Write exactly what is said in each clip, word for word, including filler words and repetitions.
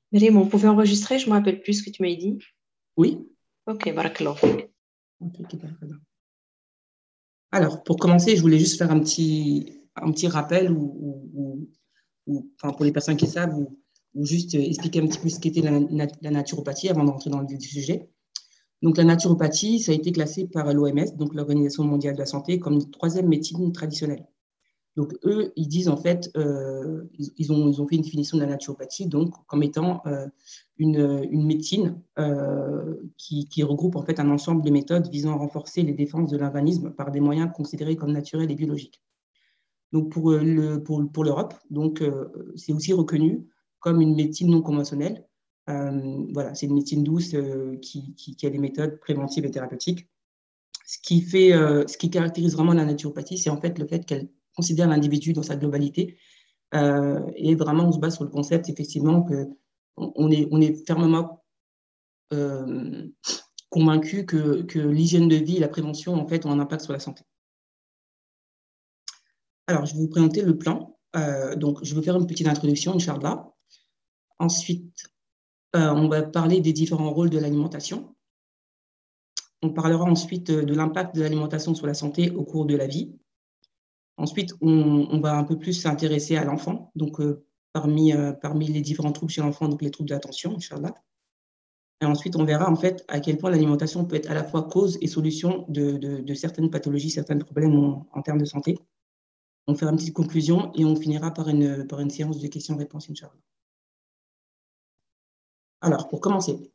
Rime, on pouvait enregistrer, je ne me rappelle plus ce que tu m'as dit. Oui. Ok, barakallah. Ok, ok, d'accord. Alors, pour commencer, je voulais juste faire un petit, un petit rappel ou, ou- ou- ou, enfin, pour les personnes qui savent ou, ou juste euh, expliquer un petit peu ce qu'était la, na- la naturopathie avant de rentrer dans le vif du sujet. Donc, la naturopathie, ça a été classé par l'O M S, donc l'Organisation mondiale de la santé, comme une troisième médecine traditionnelle. Donc, eux, ils disent en fait, euh, ils, ils ont, ils ont fait une définition de la naturopathie donc, comme étant euh, une, une médecine euh, qui, qui regroupe en fait un ensemble de méthodes visant à renforcer les défenses de l'organisme par des moyens considérés comme naturels et biologiques. Donc, pour, euh, le, pour, pour l'Europe, donc, euh, c'est aussi reconnu comme une médecine non conventionnelle. Euh, voilà, c'est une médecine douce euh, qui, qui, qui a des méthodes préventives et thérapeutiques. Ce qui fait, euh, ce qui caractérise vraiment la naturopathie, c'est en fait le fait qu'elle considère l'individu dans sa globalité. Euh, et vraiment, on se base sur le concept, effectivement, que on est, on est fermement euh, convaincu que, que l'hygiène de vie et la prévention, en fait, ont un impact sur la santé. Alors, je vais vous présenter le plan. Euh, donc, je vais faire une petite introduction, Inch'Allah. Ensuite, euh, on va parler des différents rôles de l'alimentation. On parlera ensuite de l'impact de l'alimentation sur la santé au cours de la vie. Ensuite, on, on va un peu plus s'intéresser à l'enfant, donc euh, parmi, euh, parmi les différents troubles chez l'enfant, donc les troubles d'attention, Inch'Allah. Et ensuite, on verra en fait à quel point l'alimentation peut être à la fois cause et solution de, de, de certaines pathologies, certains problèmes en, en, termes de santé. On fera une petite conclusion et on finira par une, par une séance de questions-réponses, Inch'Allah. Alors, pour commencer,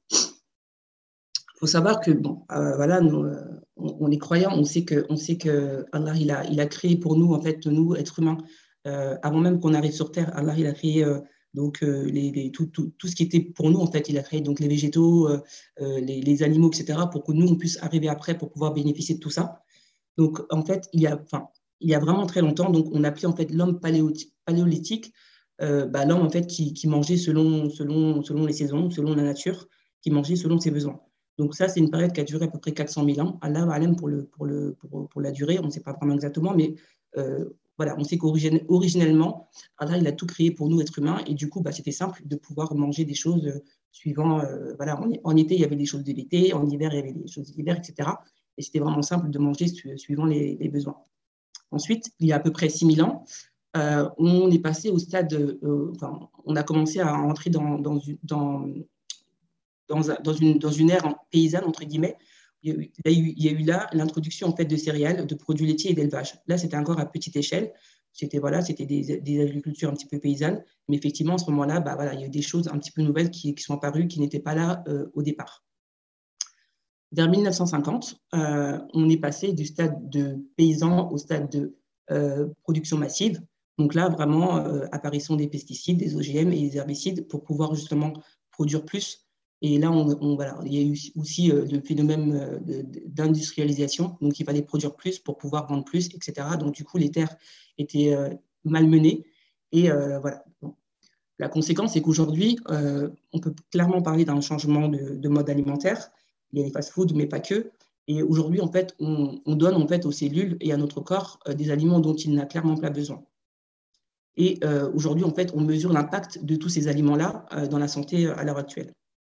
il faut savoir que, bon, euh, voilà, nous, euh, on, on, est croyants, on sait que, on sait que Allah, il a, il a créé pour nous, en fait, nous, êtres humains, euh, avant même qu'on arrive sur Terre, Allah, il a créé euh, donc, euh, les, les, tout, tout, tout, ce qui était pour nous, en fait, il a créé donc, les végétaux, euh, euh, les, les, animaux, et cetera, pour que nous, on puisse arriver après pour pouvoir bénéficier de tout ça. Donc, en fait, il y a, enfin, il y a vraiment très longtemps, donc, on appelait en fait l'homme paléolithique, euh, bah, l'homme, en fait, qui, qui mangeait selon, selon, selon les saisons, selon la nature, qui mangeait selon ses besoins. Donc ça, c'est une période qui a duré à peu près quatre cent mille ans. Allah alam pour, le, pour, le, pour, pour la durée, on ne sait pas vraiment exactement, mais euh, voilà, on sait qu'originellement, Allah, il a tout créé pour nous, êtres humains, et du coup, bah, c'était simple de pouvoir manger des choses euh, suivant, euh, voilà, en, en, été, il y avait des choses de l'été, en hiver, il y avait des choses d'hiver, et cetera. Et c'était vraiment simple de manger su, suivant les, les, besoins. Ensuite, il y a à peu près six mille ans, euh, on est passé au stade, euh, enfin, on a commencé à entrer dans, dans, dans dans, un, dans, une, dans une ère paysanne, entre guillemets. Il y a eu, il y a eu là l'introduction en fait, de céréales, de produits laitiers et d'élevage. Là, c'était encore à petite échelle. C'était voilà, c'était des, des, agricultures un petit peu paysannes. Mais effectivement, à ce moment-là, bah, voilà, il y a eu des choses un petit peu nouvelles qui, qui sont apparues, qui n'étaient pas là euh, au départ. Vers mille neuf cent cinquante, euh, on est passé du stade de paysan au stade de euh, production massive. Donc là, vraiment, euh, apparition des pesticides, des O G M et des herbicides pour pouvoir justement produire plus. Et là, on, on, voilà, il y a eu aussi euh, le phénomène euh, d'industrialisation. Donc, il fallait produire plus pour pouvoir vendre plus, et cetera. Donc, du coup, les terres étaient euh, malmenées. Et euh, voilà. Bon. La conséquence, c'est qu'aujourd'hui, euh, on peut clairement parler d'un changement de, de mode alimentaire. Il y a les fast-foods, mais pas que. Et aujourd'hui, en fait, on, on, donne en fait aux cellules et à notre corps euh, des aliments dont il n'a clairement pas besoin. Et euh, aujourd'hui, en fait, on mesure l'impact de tous ces aliments-là euh, dans la santé à l'heure actuelle.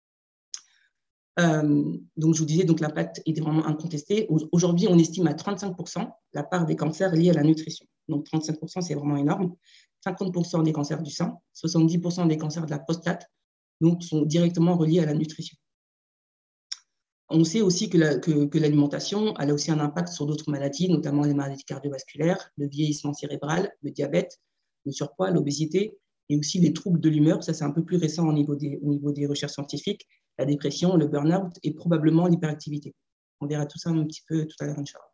Euh, donc, je vous disais, donc l'impact est vraiment incontesté. Aujourd'hui, on estime à trente-cinq pour cent la part des cancers liés à la nutrition. Donc, trente-cinq pour cent, c'est vraiment énorme. cinquante pour cent des cancers du sein, soixante-dix pour cent des cancers de la prostate, donc sont directement reliés à la nutrition. On sait aussi que, la, que, que l'alimentation elle a aussi un impact sur d'autres maladies, notamment les maladies cardiovasculaires, le vieillissement cérébral, le diabète, le surpoids, l'obésité, et aussi les troubles de l'humeur. Ça, c'est un peu plus récent au niveau des, au niveau des recherches scientifiques. La dépression, le burn-out et probablement l'hyperactivité. On verra tout ça un petit peu tout à l'heure, Inch'Allah.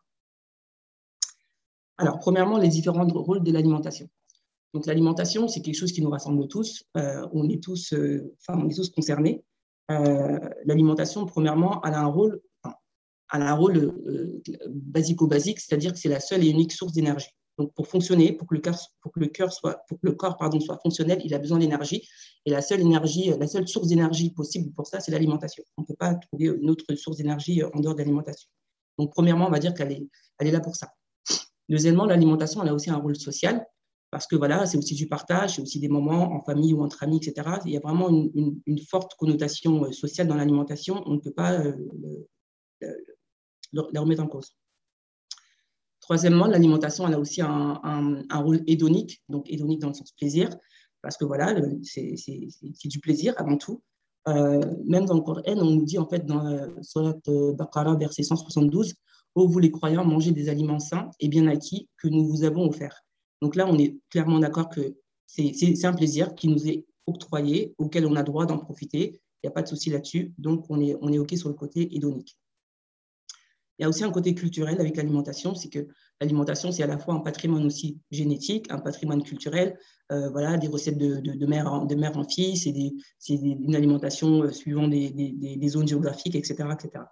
Alors, premièrement, les différents rôles de l'alimentation. Donc, l'alimentation, c'est quelque chose qui nous rassemble tous. Euh, on est tous, euh, enfin, on est tous concernés. Euh, l'alimentation, premièrement, elle a un rôle, enfin, elle a un rôle euh, basico-basique, c'est-à-dire que c'est la seule et unique source d'énergie. Donc, pour fonctionner, pour que le cœur, pour que le cœur soit, pour que le corps, pardon, soit fonctionnel, il a besoin d'énergie. Et la seule énergie, la seule source d'énergie possible pour ça, c'est l'alimentation. On ne peut pas trouver une autre source d'énergie en dehors de l'alimentation. Donc, premièrement, on va dire qu'elle est, elle est là pour ça. Deuxièmement, l'alimentation, elle a aussi un rôle social. parce que voilà, c'est aussi du partage, c'est aussi des moments en famille ou entre amis, et cetera. Il y a vraiment une, une, une forte connotation sociale dans l'alimentation. On ne peut pas euh, le, le, le remettre en cause. Troisièmement, l'alimentation, elle a aussi un, un, un rôle hédonique, donc hédonique dans le sens plaisir, parce que voilà, c'est du plaisir avant tout. Euh, même dans le Coran, on nous dit en fait dans la Surat Baqarah, verset cent soixante-douze, ô vous les croyants, mangez des aliments sains et bien acquis que nous vous avons offerts. Donc là, on est clairement d'accord que c'est un plaisir qui nous est octroyé, auquel on a droit d'en profiter. Il n'y a pas de souci là-dessus. Donc, on est, on est OK sur le côté hédonique. Il y a aussi un côté culturel avec l'alimentation, c'est que l'alimentation, c'est à la fois un patrimoine aussi génétique, un patrimoine culturel, euh, voilà, des recettes de, de, de, mère, en, de mère en fille, c'est une alimentation euh, suivant des, des, des zones géographiques, et cetera et cetera.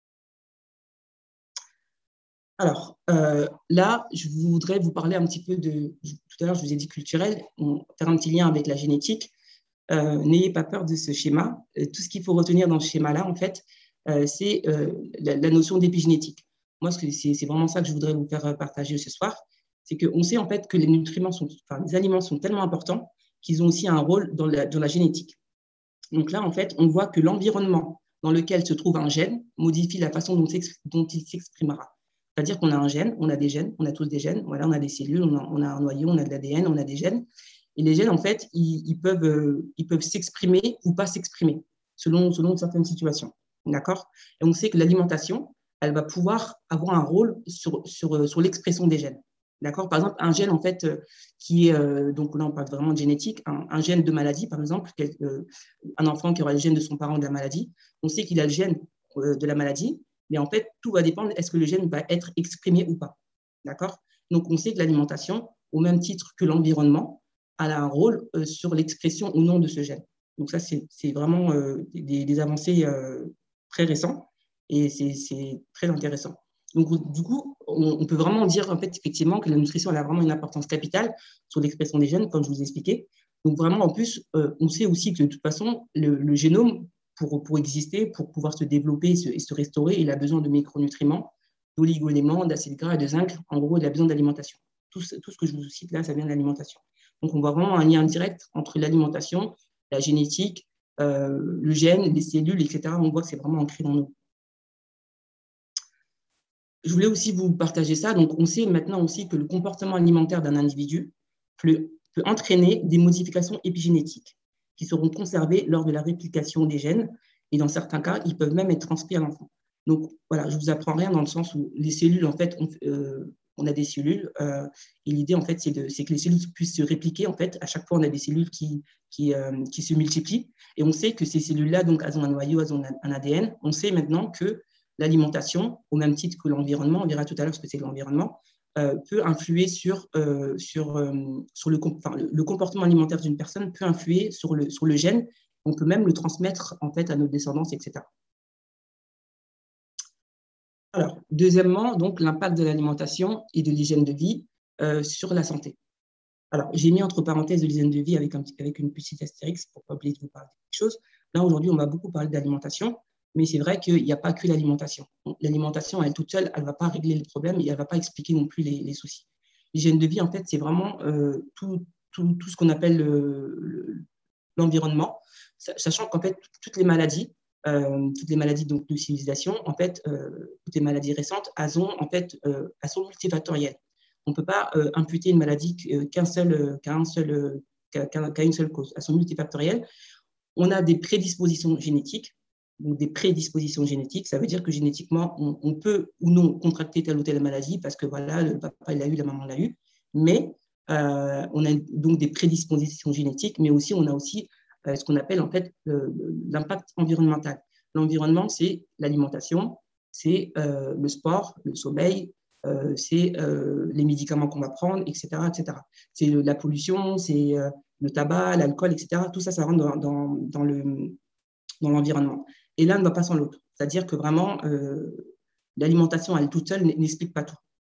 Alors, euh, là, je voudrais vous parler un petit peu de, tout à l'heure, je vous ai dit culturel, on va faire un petit lien avec la génétique. Euh, N'ayez pas peur de ce schéma. Euh, tout ce qu'il faut retenir dans ce schéma-là, en fait, euh, c'est euh, la, la, notion d'épigénétique. Moi, c'est vraiment ça que je voudrais vous faire partager ce soir. C'est qu'on sait en fait que les nutriments sont, enfin, les aliments sont tellement importants qu'ils ont aussi un rôle dans la, dans la génétique. Donc là, en fait, on voit que l'environnement dans lequel se trouve un gène modifie la façon dont, dont il s'exprimera. C'est-à-dire qu'on a un gène, on a des gènes, on a tous des gènes, voilà, on a des cellules, on a, on a un noyau, on a de l'A D N, on a des gènes. Et les gènes, en fait, ils, ils peuvent euh, ils peuvent s'exprimer ou pas s'exprimer selon, selon certaines situations. D'accord? Et on sait que l'alimentation, elle va pouvoir avoir un rôle sur, sur, sur l'expression des gènes. D'accord? Par exemple, un gène, en fait, euh, qui est, euh, donc là, on parle vraiment de génétique, un, un gène de maladie, par exemple, quel, euh, un enfant qui aura le gène de son parent de la maladie, on sait qu'il a le gène euh, de la maladie, mais en fait, tout va dépendre, est-ce que le gène va être exprimé ou pas. D'accord? Donc, on sait que l'alimentation, au même titre que l'environnement, a un rôle euh, sur l'expression ou non de ce gène. Donc, ça, c'est vraiment euh, des, des avancées euh, très récentes et c'est très intéressant. Donc, du coup, on, on peut vraiment dire, en fait, effectivement, que la nutrition elle a vraiment une importance capitale sur l'expression des gènes, comme je vous ai expliqué. Donc, vraiment, en plus, euh, on sait aussi que de toute façon, le, le génome, pour, pour exister, pour pouvoir se développer et se, et se restaurer, il a besoin de micronutriments, d'oligo-éléments, d'acides gras et de zinc. En gros, il a besoin d'alimentation. Tout, tout ce que je vous cite là, ça vient de l'alimentation. Donc, on voit vraiment un lien direct entre l'alimentation, la génétique, euh, le gène, les cellules, et cetera. On voit que c'est vraiment ancré dans nous. Je voulais aussi vous partager ça. Donc, on sait maintenant aussi que le comportement alimentaire d'un individu peut, peut entraîner des modifications épigénétiques qui seront conservées lors de la réplication des gènes. Et dans certains cas, ils peuvent même être transmis à l'enfant. Donc, voilà, je ne vous apprends rien dans le sens où les cellules, en fait, on, euh, on a des cellules. Euh, et l'idée, en fait, c'est que les cellules puissent se répliquer. En fait, à chaque fois, on a des cellules qui, qui, euh, qui se multiplient. Et on sait que ces cellules-là, donc, elles ont un noyau, elles ont un A D N. On sait maintenant que l'alimentation, au même titre que l'environnement, on verra tout à l'heure ce que c'est que l'environnement, euh, peut influer sur, euh, sur, euh, sur le, enfin, le, le comportement alimentaire d'une personne, peut influer sur le, sur le gène. On peut même le transmettre en fait à nos descendants, et cetera. Alors, deuxièmement, donc l'impact de l'alimentation et de l'hygiène de vie euh, sur la santé. Alors, j'ai mis entre parenthèses de l'hygiène de vie avec, un, avec une petite astérix pour ne pas oublier de vous parler de quelque chose. Là, aujourd'hui, on va beaucoup parler d'alimentation, mais c'est vrai qu'il n'y a pas que l'alimentation. L'alimentation, elle toute seule, elle ne va pas régler le problème et elle ne va pas expliquer non plus les, les soucis. L'hygiène de vie, en fait, c'est vraiment euh, tout, tout, tout ce qu'on appelle l'environnement, le, sachant qu'en fait, toutes les maladies, euh, toutes les maladies donc, de civilisation, en fait, euh, toutes les maladies récentes, elles, ont, en fait, euh, elles sont multifactorielles. On ne peut pas euh, imputer une maladie qu'un seul, qu'à un seul, qu'à, qu'à une seule cause. Elles sont multifactorielles. On a des prédispositions génétiques. Donc des prédispositions génétiques, ça veut dire que génétiquement, on, on peut ou non contracter telle ou telle maladie parce que voilà, le papa l'a eu, la maman l'a eu. Mais euh, on a donc des prédispositions génétiques, mais aussi on a aussi euh, ce qu'on appelle en fait l'impact environnemental. L'environnement, c'est l'alimentation, c'est euh, le sport, le sommeil, euh, c'est euh, les médicaments qu'on va prendre, et cetera, et cetera. C'est la pollution, c'est euh, le tabac, l'alcool, et cetera. Tout ça, ça rentre dans, dans, dans le dans l'environnement. Et l'un ne va pas sans l'autre. C'est-à-dire que vraiment, euh, l'alimentation, elle toute seule, n'explique pas tout.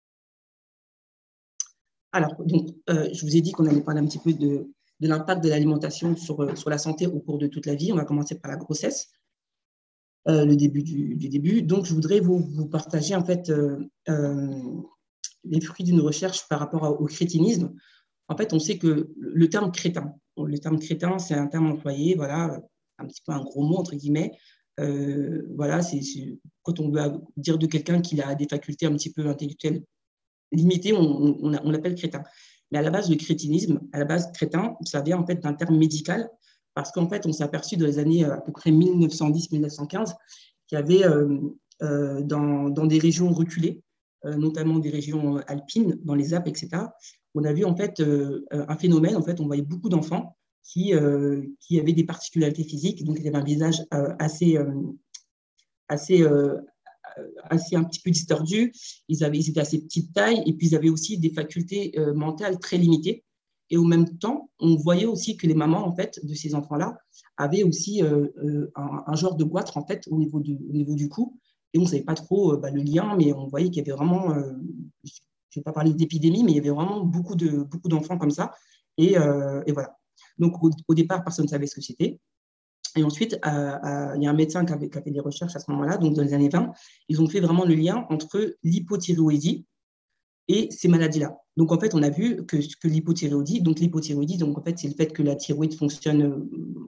Alors, donc, euh, je vous ai dit qu'on allait parler un petit peu de, de l'impact de l'alimentation sur, sur la santé au cours de toute la vie. On va commencer par la grossesse, euh, le début du, du début. Donc, je voudrais vous, vous partager, en fait, euh, euh, les fruits d'une recherche par rapport au crétinisme. en fait, on sait que le terme crétin, le terme crétin, c'est un terme employé, voilà, un petit peu un gros mot, entre guillemets. Euh, voilà, c'est quand on veut dire de quelqu'un qu'il a des facultés un petit peu intellectuelles limitées, on, on, on l'appelle crétin. Mais à la base, le crétinisme, à la base, crétin, ça vient en fait d'un terme médical, parce qu'en fait, on s'est aperçu dans les années à peu près mille neuf cent dix à mille neuf cent quinze qu'il y avait euh, euh, dans, dans des régions reculées, euh, notamment des régions alpines, dans les Alpes, et cetera, on a vu en fait euh, un phénomène, en fait, on voyait beaucoup d'enfants qui, euh, qui avaient des particularités physiques, donc ils avaient un visage euh, assez, euh, assez, euh, assez un petit peu distordu, ils, avaient, ils étaient assez petite taille, et puis ils avaient aussi des facultés euh, mentales très limitées. Et au même temps, on voyait aussi que les mamans en fait, de ces enfants-là avaient aussi euh, euh, un, un, genre de goitre en fait, au, niveau du, au niveau du cou, et on ne savait pas trop euh, bah, le lien, mais on voyait qu'il y avait vraiment, euh, je ne vais pas parler d'épidémie, mais il y avait vraiment beaucoup de, beaucoup d'enfants comme ça, et, euh, et voilà. Donc au, au départ, personne ne savait ce que c'était. Et ensuite, euh, euh, il y a un médecin qui avait, qui a fait des recherches à ce moment-là, donc dans les années vingt, ils ont fait vraiment le lien entre l'hypothyroïdie et ces maladies-là. Donc en fait, on a vu que, que l'hypothyroïdie, donc l'hypothyroïdie, donc en fait, c'est le fait que la thyroïde fonctionne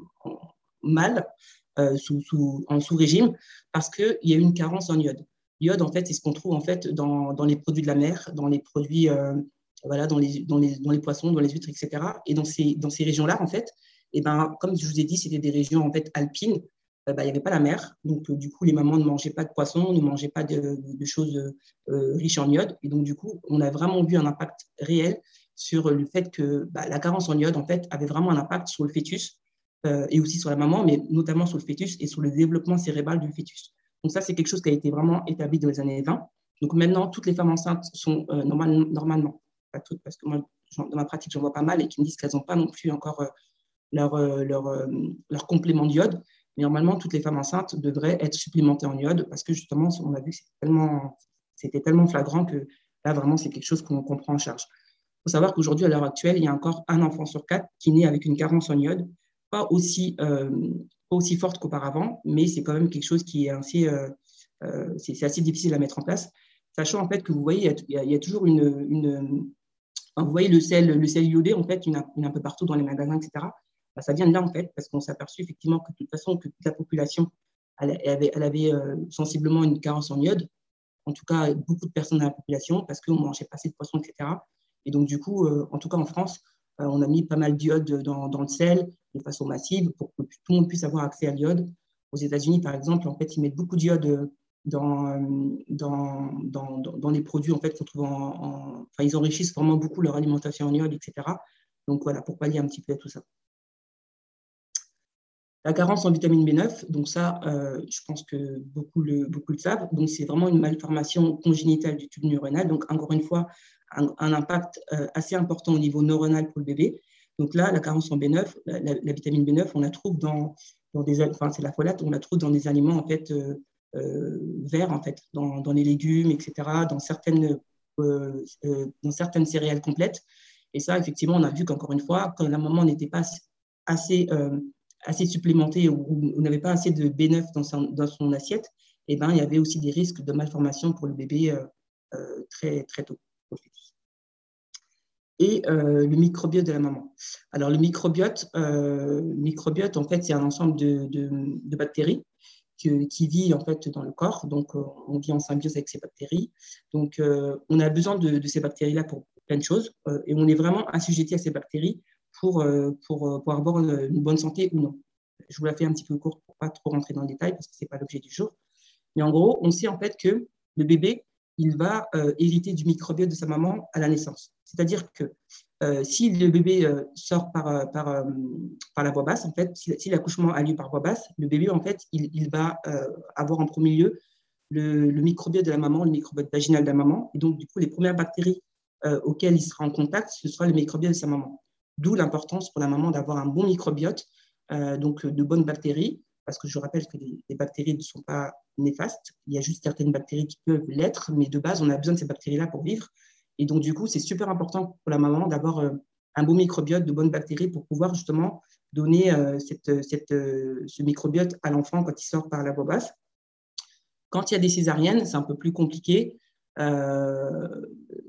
mal, euh, sous, sous, en sous-régime, parce qu'il y a une carence en iode. L'iode, en fait, c'est ce qu'on trouve en fait dans, dans les produits de la mer, dans les produits, euh, voilà, dans les, dans, les, dans les poissons, dans les huîtres, et cetera. Et dans ces, dans ces régions-là, en fait, et ben, comme je vous ai dit, c'était des régions en fait alpines. Euh, ben, il n'y avait pas la mer. Donc, euh, du coup, les mamans ne mangeaient pas de poissons, ne mangeaient pas de, de choses euh, riches en iode. Et donc, du coup, on a vraiment vu un impact réel sur le fait que bah, la carence en iode, en fait, avait vraiment un impact sur le fœtus euh, et aussi sur la maman, mais notamment sur le fœtus et sur le développement cérébral du fœtus. Donc, ça, c'est quelque chose qui a été vraiment établi dans les années vingt. Donc, maintenant, toutes les femmes enceintes sont euh, normal, normalement, pas toutes, parce que moi, dans ma pratique, j'en vois pas mal et qui me disent qu'elles n'ont pas non plus encore euh, leur, leur, leur complément d'iode. Mais normalement, toutes les femmes enceintes devraient être supplémentées en iode parce que justement, on a vu que c'était tellement, c'était tellement flagrant que là, vraiment, c'est quelque chose qu'on qu prend en charge. Il faut savoir qu'aujourd'hui, à l'heure actuelle, il y a encore un enfant sur quatre qui naît avec une carence en iode, pas aussi, euh, pas aussi forte qu'auparavant, mais c'est quand même quelque chose qui est assez, euh, euh, c'est assez difficile à mettre en place. Sachant en fait que vous voyez, il y a, il y a toujours une, une vous voyez le sel, le sel iodé, en fait, il y en a, il y en a un peu partout dans les magasins, et cetera. Bah, ça vient de là, en fait, parce qu'on s'est aperçu effectivement que de toute façon, que toute la population, elle, elle avait, elle avait euh, sensiblement une carence en iode, en tout cas beaucoup de personnes dans la population, parce qu'on ne mangeait pas assez de poissons, et cetera. Et donc, du coup, euh, en tout cas en France, euh, on a mis pas mal d'iode dans, dans le sel de façon massive pour que tout le monde puisse avoir accès à l'iode. Aux États-Unis, par exemple, en fait, ils mettent beaucoup d'iode dans, dans, dans, dans les produits en fait, qu'on trouve en, en... Enfin, ils enrichissent vraiment beaucoup leur alimentation en iode, et cetera. Donc, voilà, pour pallier un petit peu à tout ça. La carence en vitamine B neuf, donc ça, euh, je pense que beaucoup le, beaucoup le savent. Donc, c'est vraiment une malformation congénitale du tube neuronal. Donc, encore une fois, un, un impact euh, assez important au niveau neuronal pour le bébé. Donc là, la carence en B neuf, la, la, la vitamine B neuf, on la trouve dans, dans des, enfin, c'est la folate, on la trouve dans des aliments en fait euh, euh, verts en fait, dans, dans les légumes, et cetera, dans certaines, euh, euh, dans certaines céréales complètes. Et ça, effectivement, on a vu qu'encore une fois, quand la maman n'était pas assez euh, assez supplémenté ou, ou n'avait pas assez de B neuf dans son, dans son assiette, eh ben, il y avait aussi des risques de malformation pour le bébé euh, euh, très, très tôt. Et euh, le microbiote de la maman. Alors, le microbiote, euh, le microbiote en fait, c'est un ensemble de, de, de bactéries qui, qui vit en fait dans le corps. Donc, euh, on vit en symbiose avec ces bactéries. Donc, euh, on a besoin de, de ces bactéries-là pour plein de choses. Euh, et on est vraiment assujetti à ces bactéries pour, euh, pour, pour avoir une, une bonne santé ou non. Je vous la fais un petit peu courte pour ne pas trop rentrer dans le détail parce que ce n'est pas l'objet du jour. Mais en gros, on sait en fait que le bébé, il va euh, hériter du microbiote de sa maman à la naissance. C'est-à-dire que euh, si le bébé euh, sort par, par, euh, par la voie basse, en fait, si, si l'accouchement a lieu par voie basse, le bébé, en fait, il, il va euh, avoir en premier lieu le, le microbiote de la maman, le microbiote vaginal de la maman. Et donc, du coup, les premières bactéries euh, auxquelles il sera en contact, ce sera le microbiote de sa maman. D'où l'importance pour la maman d'avoir un bon microbiote, euh, donc de bonnes bactéries, parce que je rappelle que les, les bactéries ne sont pas néfastes. Il y a juste certaines bactéries qui peuvent l'être, mais de base, on a besoin de ces bactéries-là pour vivre. Et donc, du coup, c'est super important pour la maman d'avoir euh, un bon microbiote, de bonnes bactéries pour pouvoir justement donner euh, cette, cette, euh, ce microbiote à l'enfant quand il sort par la voie basse. Quand il y a des césariennes, c'est un peu plus compliqué. Euh,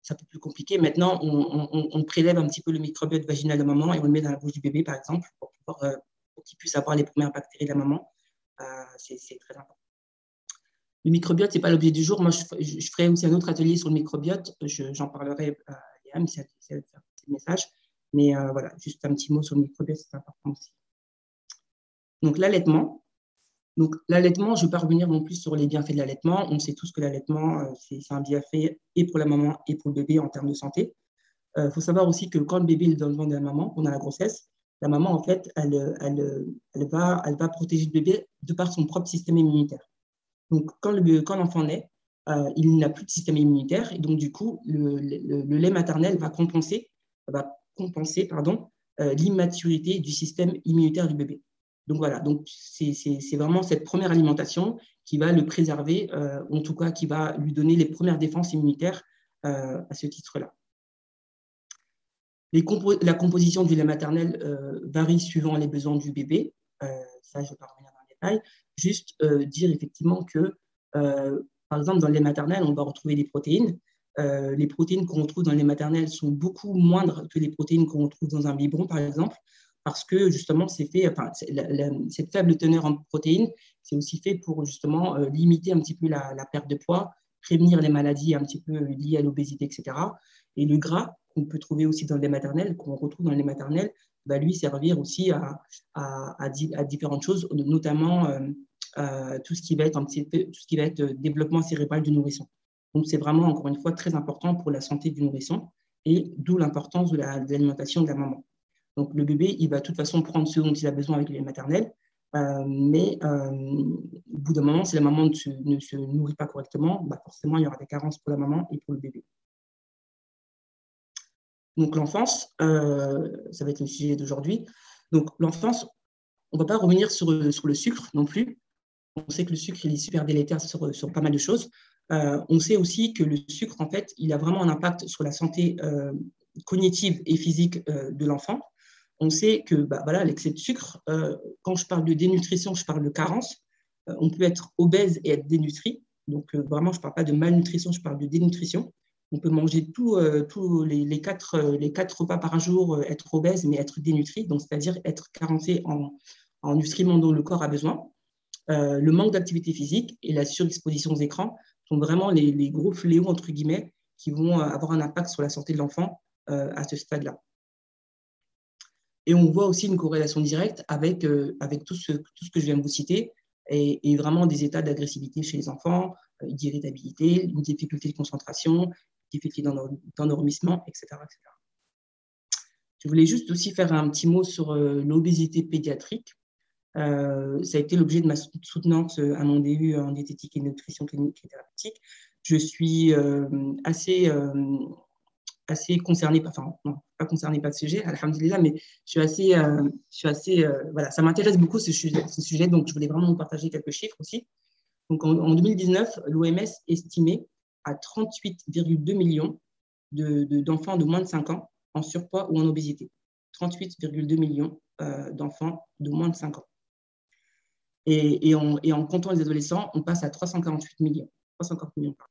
c'est un peu plus compliqué. Maintenant, on, on, on prélève un petit peu le microbiote vaginal de la maman et on le met dans la bouche du bébé, par exemple, pour, pouvoir, euh, pour qu'il puisse avoir les premières bactéries de la maman. Euh, c'est très important. Le microbiote, ce n'est pas l'objet du jour. Moi, je, je, je ferai aussi un autre atelier sur le microbiote. J'en parlerai à Liam, si elle veut faire un petit message. Mais euh, voilà, juste un petit mot sur le microbiote, c'est important aussi. Donc, l'allaitement. Donc, l'allaitement, je ne vais pas revenir non plus sur les bienfaits de l'allaitement. On sait tous que l'allaitement, euh, c'est un bienfait et pour la maman et pour le bébé en termes de santé. Il euh, faut savoir aussi que quand le bébé est dans le ventre de la maman, pendant la grossesse, la maman, en fait, elle, elle, elle, va, elle va protéger le bébé de par son propre système immunitaire. Donc, quand l'enfant quand naît, euh, il n'a plus de système immunitaire et donc, du coup, le, le, le lait maternel va compenser, va compenser pardon, euh, l'immaturité du système immunitaire du bébé. Donc, voilà, donc c'est vraiment cette première alimentation qui va le préserver, euh, en tout cas, qui va lui donner les premières défenses immunitaires euh, à ce titre-là. Compo la composition du lait maternel euh, varie suivant les besoins du bébé. Euh, ça, je ne vais pas revenir dans le détail. Juste euh, dire effectivement que, euh, par exemple, dans le lait maternel, on va retrouver des protéines. Euh, les protéines qu'on retrouve dans le lait maternel sont beaucoup moindres que les protéines qu'on retrouve dans un biberon, par exemple, parce que justement, c'est fait, enfin, la, la, cette faible teneur en protéines, c'est aussi fait pour justement euh, limiter un petit peu la, la perte de poids, prévenir les maladies un petit peu liées à l'obésité, et cetera. Et le gras, qu'on peut trouver aussi dans le lait maternel, qu'on retrouve dans le lait maternel, va lui servir aussi à, à, à, à différentes choses, notamment euh, euh, tout ce qui va être un petit peu, tout ce qui va être développement cérébral du nourrisson. Donc, c'est vraiment, encore une fois, très important pour la santé du nourrisson et d'où l'importance de l'alimentation de, de la maman. Donc, le bébé, il va de toute façon prendre ce dont il a besoin avec le lait maternel, euh, mais euh, au bout d'un moment, si la maman ne se, ne se nourrit pas correctement, bah forcément, il y aura des carences pour la maman et pour le bébé. Donc, l'enfance, euh, ça va être le sujet d'aujourd'hui. Donc, l'enfance, on ne va pas revenir sur, sur le sucre non plus. On sait que le sucre, il est super délétère sur, sur pas mal de choses. Euh, on sait aussi que le sucre, en fait, il a vraiment un impact sur la santé euh, cognitive et physique euh, de l'enfant. On sait que bah, voilà, l'excès de sucre, euh, quand je parle de dénutrition, je parle de carence. Euh, on peut être obèse et être dénutri. Donc, euh, vraiment, je ne parle pas de malnutrition, je parle de dénutrition. On peut manger tous euh, les, les, quatre, euh, les quatre repas par jour, euh, être obèse, mais être dénutri, donc c'est-à-dire être carencé en, en nutriments dont le corps a besoin. Euh, le manque d'activité physique et la surexposition aux écrans sont vraiment les, les gros fléaux, entre guillemets, qui vont avoir un impact sur la santé de l'enfant euh, à ce stade-là. Et on voit aussi une corrélation directe avec, euh, avec tout, ce, tout ce que je viens de vous citer et, et vraiment des états d'agressivité chez les enfants, euh, d'irritabilité, une difficulté de concentration, difficulté d'endormissement, et cetera, et cetera. Je voulais juste aussi faire un petit mot sur euh, l'obésité pédiatrique. Euh, ça a été l'objet de ma soutenance à mon D U en diététique et nutrition clinique et thérapeutique. Je suis euh, assez, euh, assez concernée, enfin non, pas concernée par ce sujet, alhamdoulilah, mais je suis assez, euh, je suis assez euh, voilà, ça m'intéresse beaucoup ce sujet, ce sujet, donc je voulais vraiment vous partager quelques chiffres aussi. Donc en, en deux mille dix-neuf, l'O M S estimait à trente-huit virgule deux millions d'enfants de, de, de moins de cinq ans en surpoids ou en obésité. trente-huit virgule deux millions euh, d'enfants de moins de cinq ans. Et, et, en, et en comptant les adolescents, on passe à trois cent quarante-huit millions. trois cent quarante millions.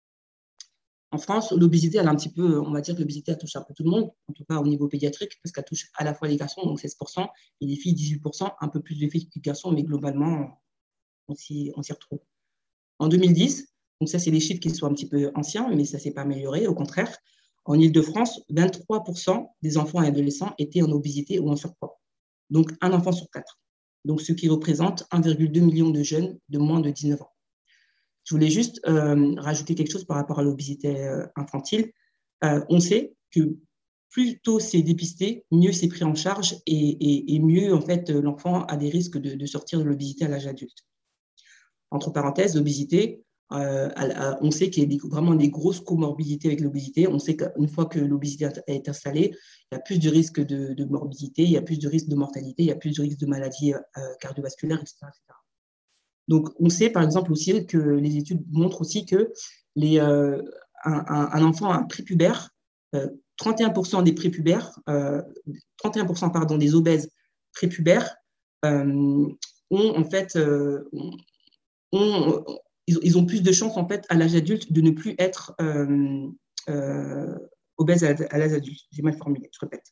En France, l'obésité, elle a un petit peu, on va dire que l'obésité, elle touche un peu tout le monde, en tout cas au niveau pédiatrique, parce qu'elle touche à la fois les garçons, donc seize pour cent, et les filles, dix-huit pour cent, un peu plus de filles que de garçons, mais globalement, on s'y retrouve. En deux mille dix, donc ça, c'est des chiffres qui sont un petit peu anciens, mais ça ne s'est pas amélioré, au contraire. En Île-de-France, vingt-trois pour cent des enfants et adolescents étaient en obésité ou en surpoids. Donc, un enfant sur quatre. Donc, ce qui représente un virgule deux million de jeunes de moins de dix-neuf ans. Je voulais juste euh, rajouter quelque chose par rapport à l'obésité euh, infantile. Euh, on sait que plus tôt c'est dépisté, mieux c'est pris en charge et, et, et mieux, en fait, l'enfant a des risques de, de sortir de l'obésité à l'âge adulte. Entre parenthèses, l'obésité, euh, on sait qu'il y a des, vraiment des grosses comorbidités avec l'obésité. On sait qu'une fois que l'obésité est installée, il y a plus de risques de, de morbidité, il y a plus de risques de mortalité, il y a plus de risques de maladies euh, cardiovasculaires, et cetera, et cetera. Donc, on sait par exemple aussi que les études montrent aussi que les, euh, un, un, enfant un prépubère, euh, trente et un pour cent des prépubères, euh, trente et un pour cent pardon, des obèses prépubères euh, ont en fait euh, ont, ils, ils ont plus de chances en fait à l'âge adulte de ne plus être euh, euh, obèses à, à l'âge adulte. J'ai mal formulé, je répète.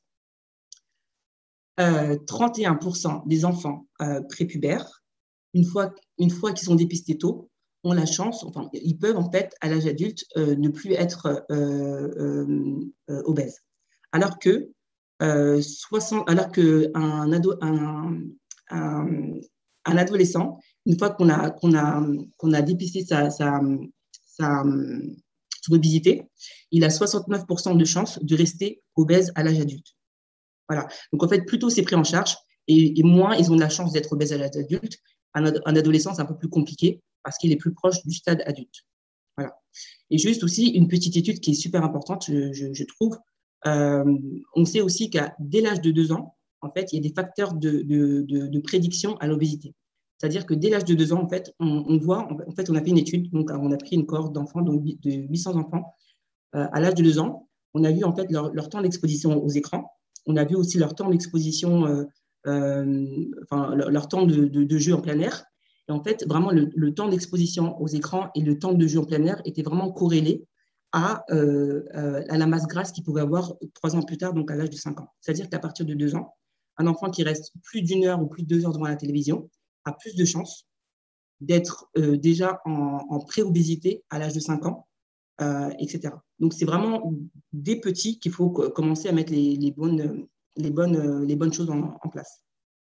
Euh, trente et un pour cent des enfants euh, prépubères, une fois, une fois qu'ils sont dépistés tôt, ont la chance, enfin, ils peuvent en fait, à l'âge adulte, euh, ne plus être euh, euh, euh, obèses. Alors que, euh, soixante, alors que un, ado, un, un, un adolescent, une fois qu'on a, qu'on a, qu'on a dépisté sa, sa, sa, son obésité, il a soixante-neuf pour cent de chances de rester obèse à l'âge adulte. Voilà. Donc, en fait, plus tôt c'est pris en charge et, et moins ils ont de la chance d'être obèses à l'âge adulte. Un, un adolescent, c'est un peu plus compliqué parce qu'il est plus proche du stade adulte. Voilà. Et juste aussi, une petite étude qui est super importante, je, je, je trouve. Euh, on sait aussi qu'à dès l'âge de deux ans, en fait, il y a des facteurs de, de, de, de prédiction à l'obésité. C'est-à-dire que dès l'âge de deux ans, en fait, on, on voit, en fait, on a fait une étude, donc on a pris une cohorte d'enfants, donc de huit cents enfants, euh, à l'âge de deux ans. On a vu en fait leur, leur temps d'exposition aux écrans. On a vu aussi leur temps d'exposition, euh, euh, enfin, leur, leur temps de, de, de jeu en plein air. Et en fait, vraiment, le, le temps d'exposition aux écrans et le temps de jeu en plein air étaient vraiment corrélés à, euh, à la masse grasse qu'il pouvait avoir trois ans plus tard, donc à l'âge de cinq ans. C'est-à-dire qu'à partir de deux ans, un enfant qui reste plus d'une heure ou plus de deux heures devant la télévision a plus de chances d'être euh, déjà en, en pré-obésité à l'âge de cinq ans, euh, et cetera. Donc, c'est vraiment des petits qu'il faut commencer à mettre les, les, bonnes, les, bonnes, les bonnes choses en, en place.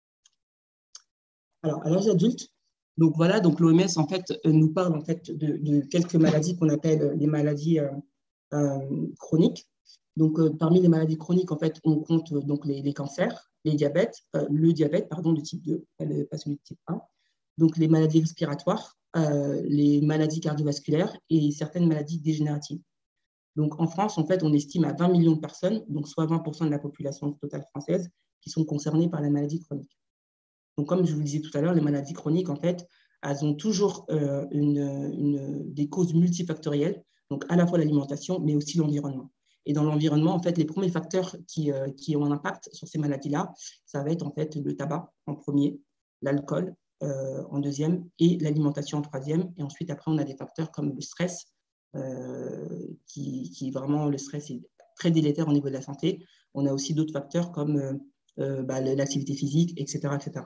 Alors, à l'âge adulte, donc voilà, donc l'O M S en fait nous parle en fait de, de quelques maladies qu'on appelle les maladies euh, euh, chroniques. Donc, euh, parmi les maladies chroniques, en fait, on compte euh, donc les, les cancers, les diabètes, euh, le diabète, pardon, de type deux, pas celui de type un, donc les maladies respiratoires, euh, les maladies cardiovasculaires et certaines maladies dégénératives. Donc, en France, en fait, on estime à vingt millions de personnes, donc soit vingt pour cent de la population totale française, qui sont concernées par la maladie chronique. Donc, comme je vous le disais tout à l'heure, les maladies chroniques, en fait, elles ont toujours euh, une, une, des causes multifactorielles, donc à la fois l'alimentation, mais aussi l'environnement. Et dans l'environnement, en fait, les premiers facteurs qui, euh, qui ont un impact sur ces maladies-là, ça va être en fait le tabac en premier, l'alcool euh, en deuxième et l'alimentation en troisième. Et ensuite, après, on a des facteurs comme le stress, euh, qui, qui vraiment, le stress est très délétère au niveau de la santé. On a aussi d'autres facteurs comme euh, euh, bah, l'activité physique, et cetera, et cetera.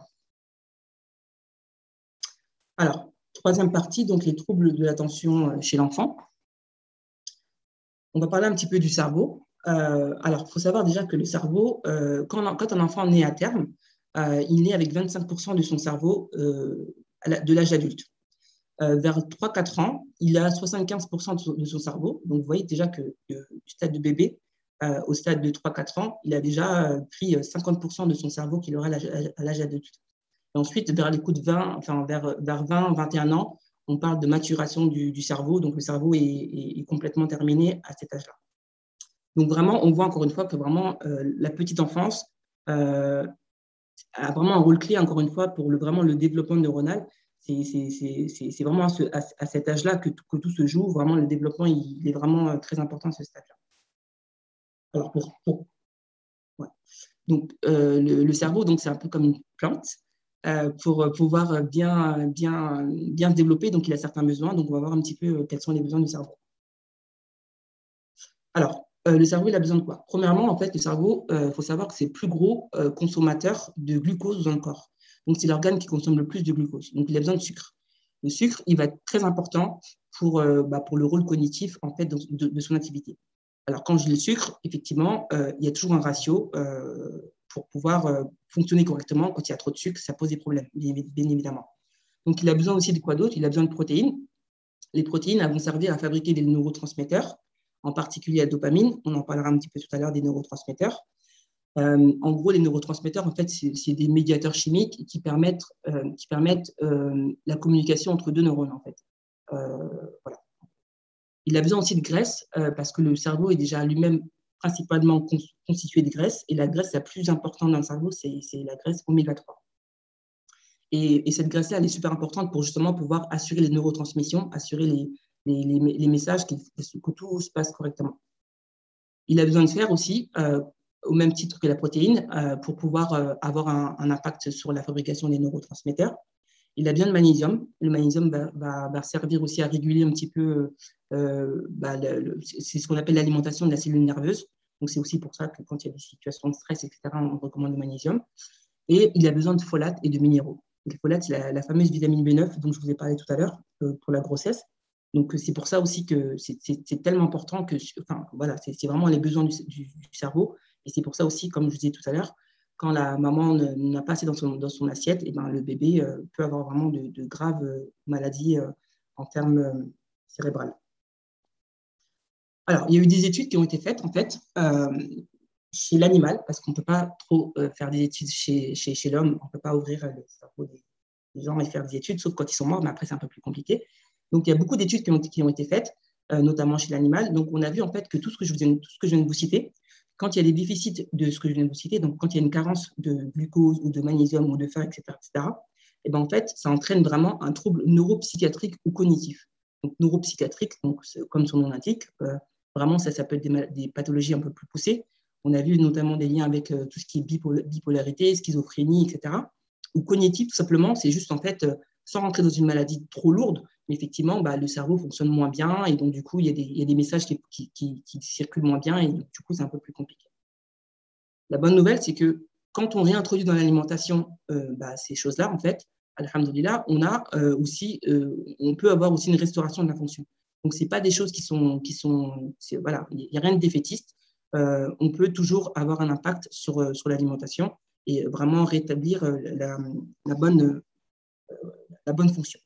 Alors, troisième partie, donc les troubles de l'attention chez l'enfant. On va parler un petit peu du cerveau. Euh, alors, il faut savoir déjà que le cerveau, euh, quand, quand un enfant naît à terme, euh, il naît avec vingt-cinq pour cent de son cerveau euh, de l'âge adulte. Euh, vers trois quatre ans, il a soixante-quinze pour cent de son, de son cerveau. Donc, vous voyez déjà que euh, du stade de bébé euh, au stade de trois quatre ans, il a déjà euh, pris cinquante pour cent de son cerveau qu'il aura à l'âge adulte. Et ensuite, vers les coups de vingt, enfin, vers, vers vingt, vingt et un ans, on parle de maturation du, du cerveau. Donc, le cerveau est, est, est complètement terminé à cet âge-là. Donc, vraiment, on voit encore une fois que vraiment euh, la petite enfance euh, a vraiment un rôle clé, encore une fois, pour le, vraiment le développement neuronal. C'est vraiment à, ce, à, à cet âge-là que, que tout se joue. Vraiment, le développement, il, il est vraiment très important à ce stade-là. Alors, pour, pour ouais. Donc, euh, le, le cerveau, donc c'est un peu comme une plante. Euh, pour pouvoir bien, bien, bien se développer, donc il a certains besoins. Donc, on va voir un petit peu quels sont les besoins du cerveau. Alors, euh, le cerveau, il a besoin de quoi? Premièrement, en fait, le cerveau, il euh, faut savoir que c'est le plus gros euh, consommateur de glucose dans le corps. Donc, c'est l'organe qui consomme le plus de glucose. Donc, il a besoin de sucre. Le sucre, il va être très important pour, euh, bah, pour le rôle cognitif en fait, de, de, de son activité. Alors, quand je dis le sucre, effectivement, euh, il y a toujours un ratio euh, pour pouvoir euh, fonctionner correctement. Quand il y a trop de sucre, ça pose des problèmes, bien, bien évidemment. Donc, il a besoin aussi de quoi d'autre? Il a besoin de protéines. Les protéines elles vont servir à fabriquer des neurotransmetteurs, en particulier la dopamine. On en parlera un petit peu tout à l'heure des neurotransmetteurs. Euh, en gros, les neurotransmetteurs, en fait, c'est des médiateurs chimiques qui permettent, euh, qui permettent euh, la communication entre deux neurones, en fait. Euh, voilà. Il a besoin aussi de graisse euh, parce que le cerveau est déjà lui-même principalement constitué de graisse et la graisse la plus importante dans le cerveau, c'est la graisse oméga trois. Et, et cette graisse-là, elle est super importante pour justement pouvoir assurer les neurotransmissions, assurer les, les, les, les messages, que, que tout se passe correctement. Il a besoin de fer aussi, euh, au même titre que la protéine, euh, pour pouvoir euh, avoir un, un impact sur la fabrication des neurotransmetteurs. Il a besoin de magnésium. Le magnésium va, va, va servir aussi à réguler un petit peu euh, bah, le, le, c'est ce qu'on appelle l'alimentation de la cellule nerveuse. Donc, c'est aussi pour ça que quand il y a des situations de stress, et cetera, on recommande le magnésium. Et il a besoin de folate et de minéraux. Le folate, c'est la, la fameuse vitamine B neuf dont je vous ai parlé tout à l'heure euh, pour la grossesse. Donc, c'est pour ça aussi que c'est tellement important que, enfin, voilà, c'est vraiment les besoins du, du, du cerveau. Et c'est pour ça aussi, comme je vous disais tout à l'heure, quand la maman n'a pas assez dans son, dans son assiette, et ben, le bébé euh, peut avoir vraiment de, de graves euh, maladies euh, en termes euh, cérébrales. Alors, il y a eu des études qui ont été faites, en fait, euh, chez l'animal, parce qu'on ne peut pas trop euh, faire des études chez, chez, chez l'homme, on ne peut pas ouvrir le cerveau des, des gens et faire des études, sauf quand ils sont morts, mais après, c'est un peu plus compliqué. Donc, il y a beaucoup d'études qui ont, qui ont été faites, euh, notamment chez l'animal. Donc, on a vu, en fait, que tout ce que, je vous ai, tout ce que je viens de vous citer, quand il y a des déficits de ce que je viens de vous citer, donc quand il y a une carence de glucose ou de magnésium ou de fer, et cetera, et cetera, et ben, en fait, ça entraîne vraiment un trouble neuropsychiatrique ou cognitif. Donc, neuropsychiatrique, donc, comme son nom l'indique, euh, vraiment, ça, ça peut être des, des pathologies un peu plus poussées. On a vu notamment des liens avec euh, tout ce qui est bipol bipolarité, schizophrénie, et cetera. Ou cognitif, tout simplement, c'est juste en fait, euh, sans rentrer dans une maladie trop lourde, mais effectivement, bah, le cerveau fonctionne moins bien et donc du coup, il y a des, il y a des messages qui, qui, qui, qui circulent moins bien et du coup, c'est un peu plus compliqué. La bonne nouvelle, c'est que quand on réintroduit dans l'alimentation euh, bah, ces choses-là, en fait, alhamdoulilah, on a euh, aussi, euh, on peut avoir aussi une restauration de la fonction. Donc, c'est pas des choses qui sont, qui sont, voilà, il n'y a rien de défaitiste. Euh, on peut toujours avoir un impact sur, euh, sur l'alimentation et vraiment rétablir euh, la, la, bonne, euh, la bonne fonction.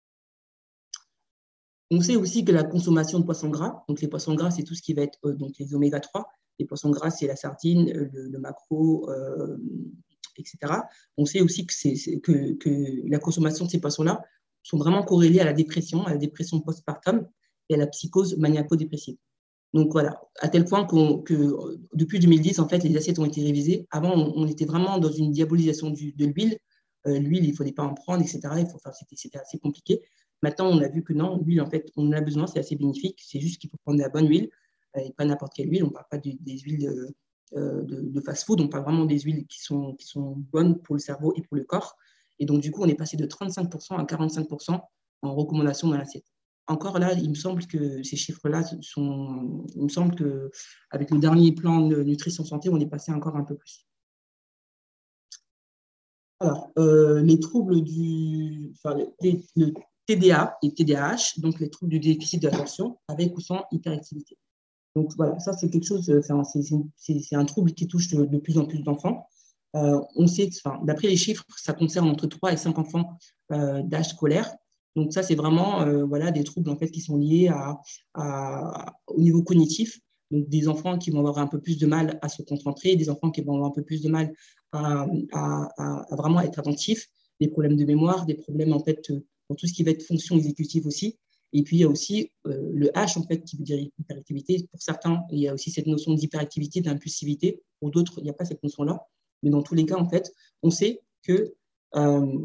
On sait aussi que la consommation de poissons gras, donc les poissons gras, c'est tout ce qui va être euh, donc les oméga trois. Les poissons gras, c'est la sardine, le, le maquereau, euh, et cetera. On sait aussi que, c'est, que, que la consommation de ces poissons-là sont vraiment corrélées à la dépression, à la dépression postpartum et à la psychose maniaco-dépressive. Donc voilà, à tel point qu que depuis deux mille dix, en fait, les assiettes ont été révisées. Avant, on, on était vraiment dans une diabolisation du, de l'huile. Euh, l'huile, il ne fallait pas en prendre, et cetera. Il faut, enfin, c'était assez compliqué. Maintenant, on a vu que non, l'huile, en fait, on en a besoin, c'est assez bénéfique. C'est juste qu'il faut prendre de la bonne huile euh, et pas n'importe quelle huile. On ne parle pas de, des huiles de, euh, de, de fast-food, on parle vraiment des huiles qui sont, qui sont bonnes pour le cerveau et pour le corps. Et donc, du coup, on est passé de trente-cinq pour cent à quarante-cinq pour cent en recommandation dans l'assiette. Encore là, il me semble que ces chiffres-là sont. Il me semble qu'avec le dernier plan de nutrition santé, on est passé encore un peu plus. Alors, euh, les troubles du. Enfin, le, le T D A et T D A H, donc les troubles du déficit de l'attention, avec ou sans hyperactivité. Donc voilà, ça c'est quelque chose, c'est un trouble qui touche de, de plus en plus d'enfants. Euh, on sait, enfin, d'après les chiffres, ça concerne entre trois et cinq enfants euh, d'âge scolaire. Donc ça, c'est vraiment euh, voilà, des troubles en fait, qui sont liés à, à, au niveau cognitif. Donc des enfants qui vont avoir un peu plus de mal à se concentrer, des enfants qui vont avoir un peu plus de mal à, à, à, à vraiment être attentifs, des problèmes de mémoire, des problèmes en fait, dans tout ce qui va être fonction exécutive aussi. Et puis, il y a aussi euh, le H, en fait, qui veut dire hyperactivité. Pour certains, il y a aussi cette notion d'hyperactivité, d'impulsivité. Pour d'autres, il n'y a pas cette notion-là. Mais dans tous les cas, en fait, on sait que euh,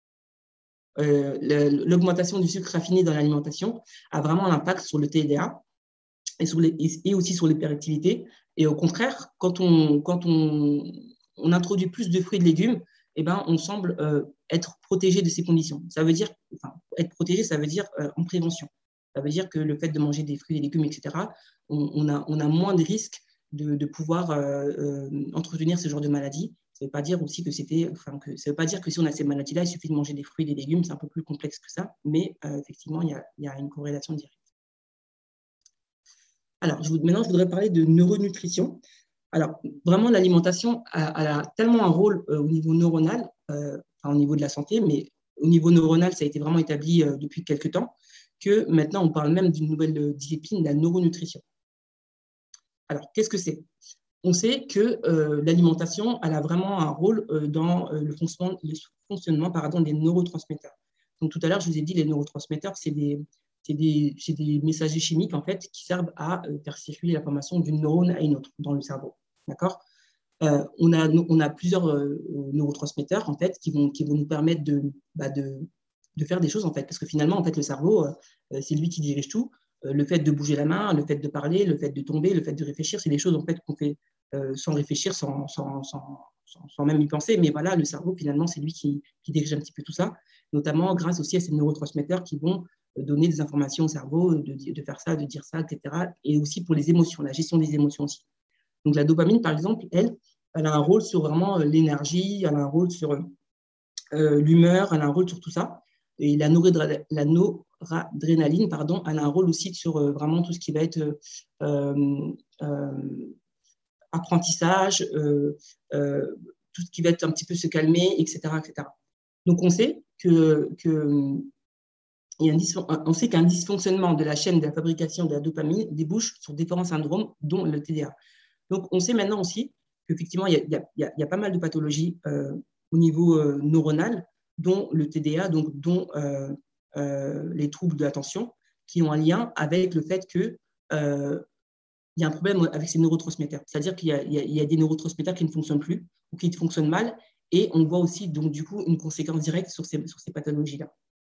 euh, l'augmentation du sucre raffiné dans l'alimentation a vraiment un impact sur le T D A et, sur les, et aussi sur l'hyperactivité. Et au contraire, quand on, quand on, on introduit plus de fruits et de légumes, eh ben, on semble euh, être protégé de ces conditions. Ça veut dire, enfin, être protégé, ça veut dire euh, en prévention. Ça veut dire que le fait de manger des fruits et légumes, et cetera, on, on, a, on a moins de risques de, de pouvoir euh, euh, entretenir ce genre de maladie. Ça ne veut pas dire aussi que c'était, enfin, que ça veut pas dire que si on a ces maladies-là, il suffit de manger des fruits et des légumes. C'est un peu plus complexe que ça, mais euh, effectivement, il y a, il y a une corrélation directe. Alors, je vous, maintenant, je voudrais parler de neuronutrition. Alors, vraiment, l'alimentation a, a, tellement un rôle euh, au niveau neuronal, euh, enfin, au niveau de la santé, mais au niveau neuronal, ça a été vraiment établi euh, depuis quelques temps, que maintenant, on parle même d'une nouvelle discipline, la neuronutrition. Alors, qu'est-ce que c'est? On sait que euh, l'alimentation, elle a vraiment un rôle euh, dans euh, le fonctionnement, le fonctionnement pardon, des neurotransmetteurs. Donc, tout à l'heure, je vous ai dit, les neurotransmetteurs, c'est des, des, des messagers chimiques, en fait, qui servent à euh, faire circuler l'information d'une neurone à une autre dans le cerveau. D'accord? euh, on, a, on a plusieurs euh, neurotransmetteurs, en fait, qui vont, qui vont nous permettre de, bah, de, de faire des choses, en fait. Parce que finalement, en fait, le cerveau, euh, c'est lui qui dirige tout. Euh, le fait de bouger la main, le fait de parler, le fait de tomber, le fait de réfléchir, c'est des choses, en fait, qu'on fait euh, sans réfléchir, sans, sans, sans, sans, sans même y penser, mais voilà, le cerveau, finalement, c'est lui qui, qui dirige un petit peu tout ça, notamment grâce aussi à ces neurotransmetteurs qui vont donner des informations au cerveau, de, de faire ça, de dire ça, et cetera. Et aussi pour les émotions, la gestion des émotions aussi. Donc la dopamine, par exemple, elle, elle a un rôle sur vraiment l'énergie, elle a un rôle sur euh, l'humeur, elle a un rôle sur tout ça. Et la, la noradrénaline, pardon, elle a un rôle aussi sur euh, vraiment tout ce qui va être euh, euh, apprentissage, euh, euh, tout ce qui va être un petit peu se calmer, et cetera, et cetera. Donc on sait que, que il y a un on sait qu'un dysfonctionnement de la chaîne de la fabrication de la dopamine débouche sur différents syndromes, dont le T D A. Donc, on sait maintenant aussi qu'effectivement, il y a, il y a, il y a pas mal de pathologies euh, au niveau euh, neuronal, dont le T D A, donc, dont euh, euh, les troubles de l'attention, qui ont un lien avec le fait qu'il euh, y a un problème avec ces neurotransmetteurs. C'est-à-dire qu'il y a, il y a, il y a des neurotransmetteurs qui ne fonctionnent plus ou qui fonctionnent mal, et on voit aussi, donc, du coup, une conséquence directe sur ces, sur ces pathologies-là.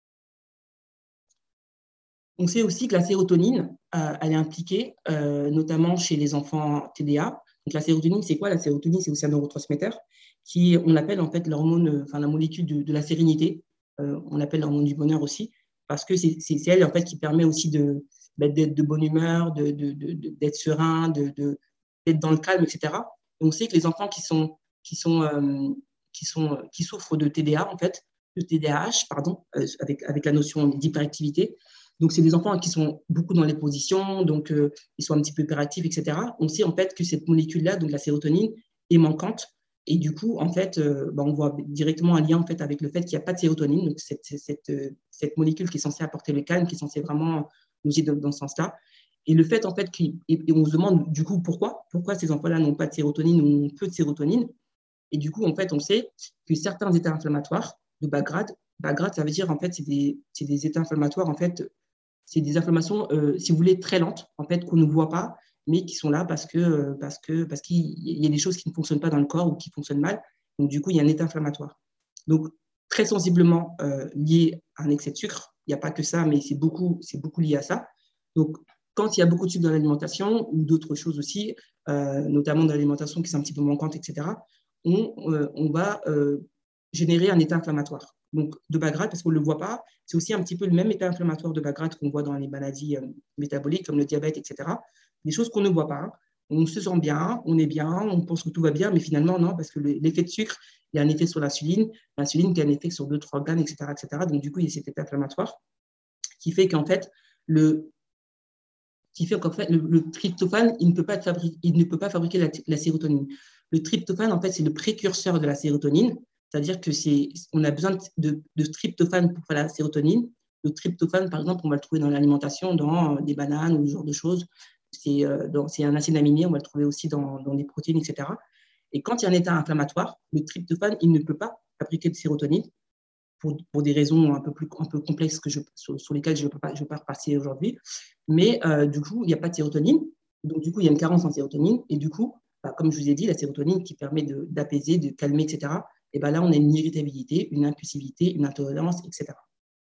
On sait aussi que la sérotonine, euh, elle est impliquée, euh, notamment chez les enfants T D A. Donc, la sérotonine, c'est quoi? La sérotonine, c'est aussi un neurotransmetteur qui, on appelle en fait l'hormone, enfin la molécule de, de la sérénité. Euh, on l'appelle l'hormone du bonheur aussi, parce que c'est elle en fait qui permet aussi de d'être de bonne humeur, d'être de, de, de, serein, d'être de, de, dans le calme, et cetera. Et on sait que les enfants qui sont qui sont euh, qui sont qui souffrent de T D A en fait, de T D A H, pardon, euh, avec avec la notion d'hyperactivité. Donc, c'est des enfants qui sont beaucoup dans les positions, donc euh, ils sont un petit peu hyperactifs, et cetera. On sait en fait que cette molécule-là, donc la sérotonine, est manquante. Et du coup, en fait, euh, bah, on voit directement un lien en fait, avec le fait qu'il n'y a pas de sérotonine, donc cette, cette, euh, cette molécule qui est censée apporter le calme, qui est censée vraiment nous aider dans, dans ce sens-là. Et le fait, en fait, qu'on et on se demande du coup pourquoi, pourquoi ces enfants-là n'ont pas de sérotonine ou ont peu de sérotonine. Et du coup, en fait, on sait que certains états inflammatoires de bas grade, bas grade, ça veut dire en fait, c'est des, des états inflammatoires en fait, c'est des inflammations, euh, si vous voulez, très lentes, en fait, qu'on ne voit pas, mais qui sont là parce que parce que parce qu'il y a des choses qui ne fonctionnent pas dans le corps ou qui fonctionnent mal. Donc, du coup, il y a un état inflammatoire. Donc, très sensiblement euh, lié à un excès de sucre. Il n'y a pas que ça, mais c'est beaucoup, c'est beaucoup lié à ça. Donc, quand il y a beaucoup de sucre dans l'alimentation ou d'autres choses aussi, euh, notamment dans l'alimentation qui sont un petit peu manquante, et cetera, on, euh, on va euh, générer un état inflammatoire. Donc, de bas grade, parce qu'on ne le voit pas, c'est aussi un petit peu le même état inflammatoire de bas grade qu'on voit dans les maladies euh, métaboliques comme le diabète, et cetera. Des choses qu'on ne voit pas. Hein. On se sent bien, on est bien, on pense que tout va bien, mais finalement, non, parce que l'effet de sucre, il y a un effet sur l'insuline, l'insuline qui a un effet sur d'autres organes, et cetera, et cetera. Donc, du coup, il y a cet état inflammatoire qui fait qu'en fait, le, qui fait qu'en fait, le, le tryptophane, il ne peut pas, fabriquer, il ne peut pas fabriquer la, la sérotonine. Le tryptophane, en fait, c'est le précurseur de la sérotonine. C'est-à-dire que c'est, on a besoin de, de tryptophane pour faire la sérotonine. Le tryptophane, par exemple, on va le trouver dans l'alimentation, dans des bananes ou ce genre de choses. C'est, euh, c'est un acide aminé, on va le trouver aussi dans, dans les protéines, et cetera. Et quand il y a un état inflammatoire, le tryptophane, il ne peut pas fabriquer de sérotonine pour, pour des raisons un peu, plus, un peu complexes que je, sur, sur lesquelles je ne vais pas, je vais pas repasser aujourd'hui. Mais euh, du coup, il n'y a pas de sérotonine. Donc, du coup, il y a une carence en sérotonine. Et du coup, bah, comme je vous ai dit, la sérotonine qui permet d'apaiser, de, de calmer, et cetera, et ben là, on a une irritabilité, une impulsivité, une intolérance, et cetera.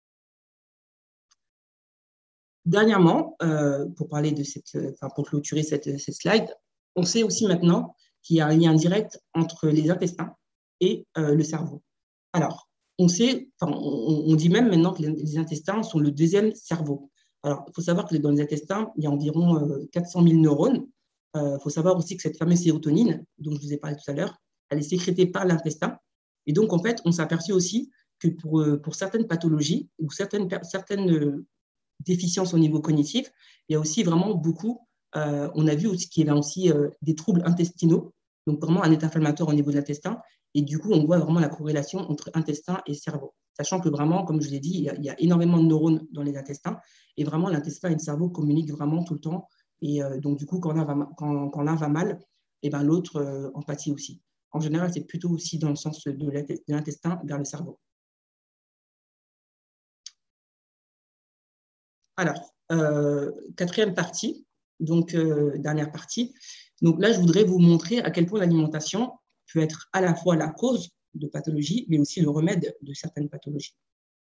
Dernièrement, euh, pour parler de cette, enfin, pour clôturer cette, cette slide, on sait aussi maintenant qu'il y a un lien direct entre les intestins et euh, le cerveau. Alors, on sait, enfin, on, on dit même maintenant que les, les intestins sont le deuxième cerveau. Alors, il faut savoir que dans les intestins, il y a environ euh, quatre cent mille neurones. Il euh, faut savoir aussi que cette fameuse sérotonine, dont je vous ai parlé tout à l'heure, elle est sécrétée par l'intestin. Et donc, en fait, on s'est aperçu aussi que pour, pour certaines pathologies ou certaines, certaines déficiences au niveau cognitif, il y a aussi vraiment beaucoup, euh, on a vu aussi qu'il y avait aussi euh, des troubles intestinaux, donc vraiment un état inflammatoire au niveau de l'intestin. Et du coup, on voit vraiment la corrélation entre intestin et cerveau. Sachant que vraiment, comme je l'ai dit, il y, a, il y a énormément de neurones dans les intestins. Et vraiment, l'intestin et le cerveau communiquent vraiment tout le temps. Et euh, donc, du coup, quand l'un va, quand, quand l'un va mal, et ben, l'autre euh, en pâtit aussi. En général, c'est plutôt aussi dans le sens de l'intestin vers le cerveau. Alors, euh, quatrième partie, donc euh, dernière partie. Donc là, je voudrais vous montrer à quel point l'alimentation peut être à la fois la cause de pathologies, mais aussi le remède de certaines pathologies.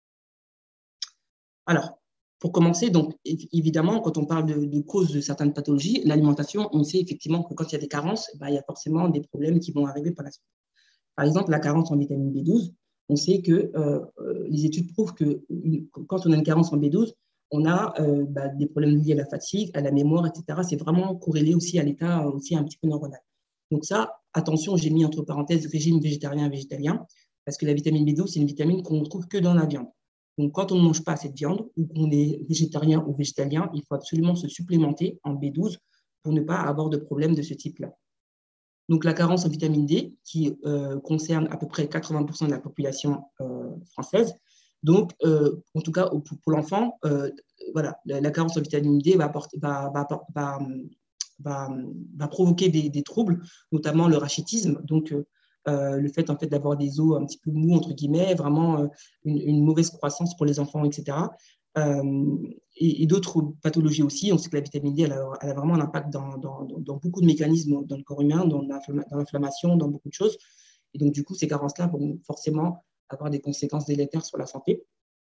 Alors, pour commencer, donc évidemment, quand on parle de, de cause de certaines pathologies, l'alimentation, on sait effectivement que quand il y a des carences, ben, il y a forcément des problèmes qui vont arriver par la suite. Par exemple, la carence en vitamine B douze, on sait que euh, les études prouvent que quand on a une carence en B douze, on a euh, bah, des problèmes liés à la fatigue, à la mémoire, et cetera. C'est vraiment corrélé aussi à l'état aussi un petit peu neuronal. Donc ça, attention, j'ai mis entre parenthèses régime végétarien végétalien, parce que la vitamine B douze, c'est une vitamine qu'on ne trouve que dans la viande. Donc quand on ne mange pas cette viande, ou qu'on est végétarien ou végétalien, il faut absolument se supplémenter en B douze pour ne pas avoir de problème de ce type-là. Donc la carence en vitamine D, qui euh, concerne à peu près quatre-vingts pour cent de la population euh, française. Donc, euh, en tout cas, pour, pour l'enfant, euh, voilà, la, la carence en vitamine D va, apporter, va, va, va, va, va provoquer des, des troubles, notamment le rachitisme, donc euh, le fait, en fait d'avoir des os un petit peu mous, entre guillemets, vraiment euh, une, une mauvaise croissance pour les enfants, et cetera. Euh, et, et d'autres pathologies aussi. On sait que la vitamine D, elle a, elle a vraiment un impact dans, dans, dans, beaucoup de mécanismes dans le corps humain, dans l'inflammation, dans beaucoup de choses. Et donc, du coup, ces carences-là vont forcément avoir des conséquences délétères sur la santé.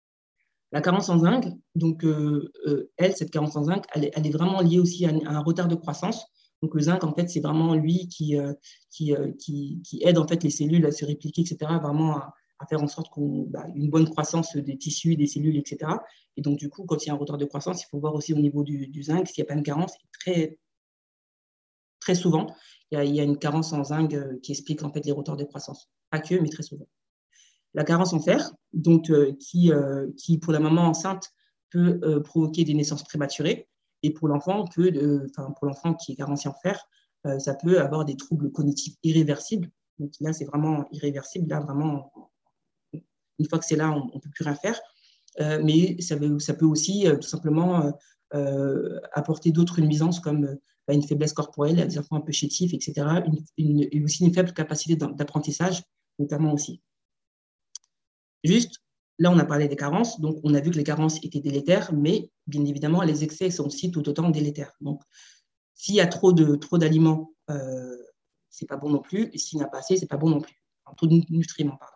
La carence en zinc, donc euh, euh, elle, cette carence en zinc, elle est, elle est vraiment liée aussi à, à un retard de croissance. Donc le zinc, en fait, c'est vraiment lui qui, euh, qui, euh, qui, qui aide en fait les cellules à se répliquer, et cetera, vraiment à, à faire en sorte qu'on bah, une bonne croissance des tissus, des cellules, et cetera. Et donc du coup, quand il y a un retard de croissance, il faut voir aussi au niveau du, du zinc, s'il n'y a pas une carence, très, très souvent, il y, a, il y a une carence en zinc euh, qui explique en fait les retards de croissance. Pas que, mais très souvent. La carence en fer, donc, euh, qui, euh, qui, pour la maman enceinte, peut euh, provoquer des naissances prématurées. Et pour l'enfant, euh, pour l'enfant qui est carencé en fer, euh, ça peut avoir des troubles cognitifs irréversibles. Donc là, c'est vraiment irréversible. Là, vraiment, une fois que c'est là, on ne peut plus rien faire. Euh, mais ça, veut, ça peut aussi euh, tout simplement euh, apporter d'autres nuisances comme euh, une faiblesse corporelle, des enfants un peu chétifs, et cetera. Une, une, et aussi une faible capacité d'apprentissage, notamment aussi. Juste, là, on a parlé des carences, donc on a vu que les carences étaient délétères, mais bien évidemment, les excès sont aussi tout autant délétères. Donc, s'il y a trop de trop d'aliments, euh, c'est pas bon non plus, et s'il n'y en a pas assez, c'est pas bon non plus. Enfin, trop de nutriments, pardon.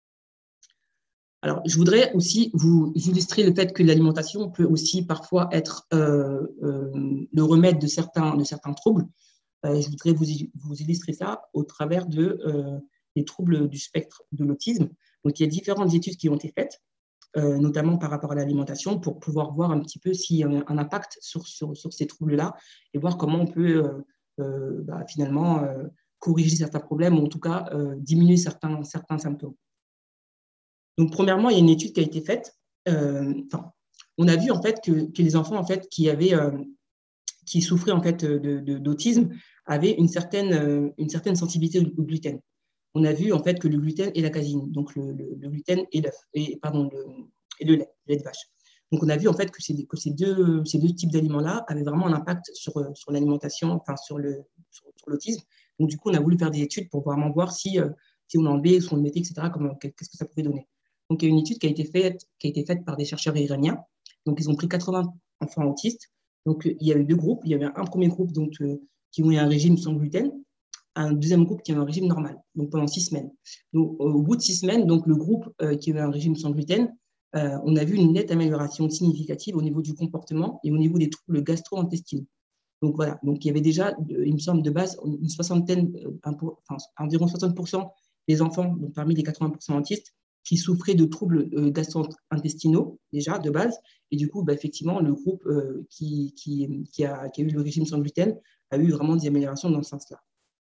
Alors, je voudrais aussi vous illustrer le fait que l'alimentation peut aussi parfois être euh, euh, le remède de certains, de certains troubles. Euh, je voudrais vous, vous illustrer ça au travers de, euh, des troubles du spectre de l'autisme. Donc, il y a différentes études qui ont été faites, euh, notamment par rapport à l'alimentation, pour pouvoir voir un petit peu s'il y a un impact sur, sur, sur ces troubles-là et voir comment on peut euh, euh, bah, finalement euh, corriger certains problèmes ou en tout cas euh, diminuer certains, certains symptômes. Donc, premièrement, il y a une étude qui a été faite. Euh, enfin, on a vu en fait que, que les enfants en fait, qui, avaient, euh, qui souffraient en fait, de, de, d'autisme avaient une certaine, euh, une certaine sensibilité au gluten. On a vu en fait que le gluten et la caséine, donc le, le, le gluten et, l'œuf, et, pardon, le, et le lait, le lait de vache. Donc, on a vu en fait que, ces, que ces, deux, ces deux types d'aliments-là avaient vraiment un impact sur, sur l'alimentation, enfin sur, le, sur, sur l'autisme. Donc, du coup, on a voulu faire des études pour vraiment voir si, euh, si on enlevait, si on le mettait, et cetera, comment, qu'est-ce que ça pouvait donner. Donc, il y a une étude qui a été faite, qui a été faite par des chercheurs iraniens. Donc, ils ont pris quatre-vingts enfants autistes. Donc, il y a eu deux groupes. Il y avait un premier groupe donc, euh, qui ont eu un régime sans gluten, un deuxième groupe qui a un régime normal, donc pendant six semaines. Donc, au bout de six semaines, donc, le groupe euh, qui avait un régime sans gluten, euh, on a vu une nette amélioration significative au niveau du comportement et au niveau des troubles gastro-intestinaux. Donc, voilà. Donc, il y avait déjà, il me semble, de base, une soixantaine, enfin, environ soixante pour cent des enfants, donc parmi les quatre-vingts pour cent autistes, qui souffraient de troubles euh, gastro-intestinaux, déjà, de base. Et du coup, bah, effectivement, le groupe euh, qui, qui, qui, a, qui a eu le régime sans gluten a eu vraiment des améliorations dans ce sens-là.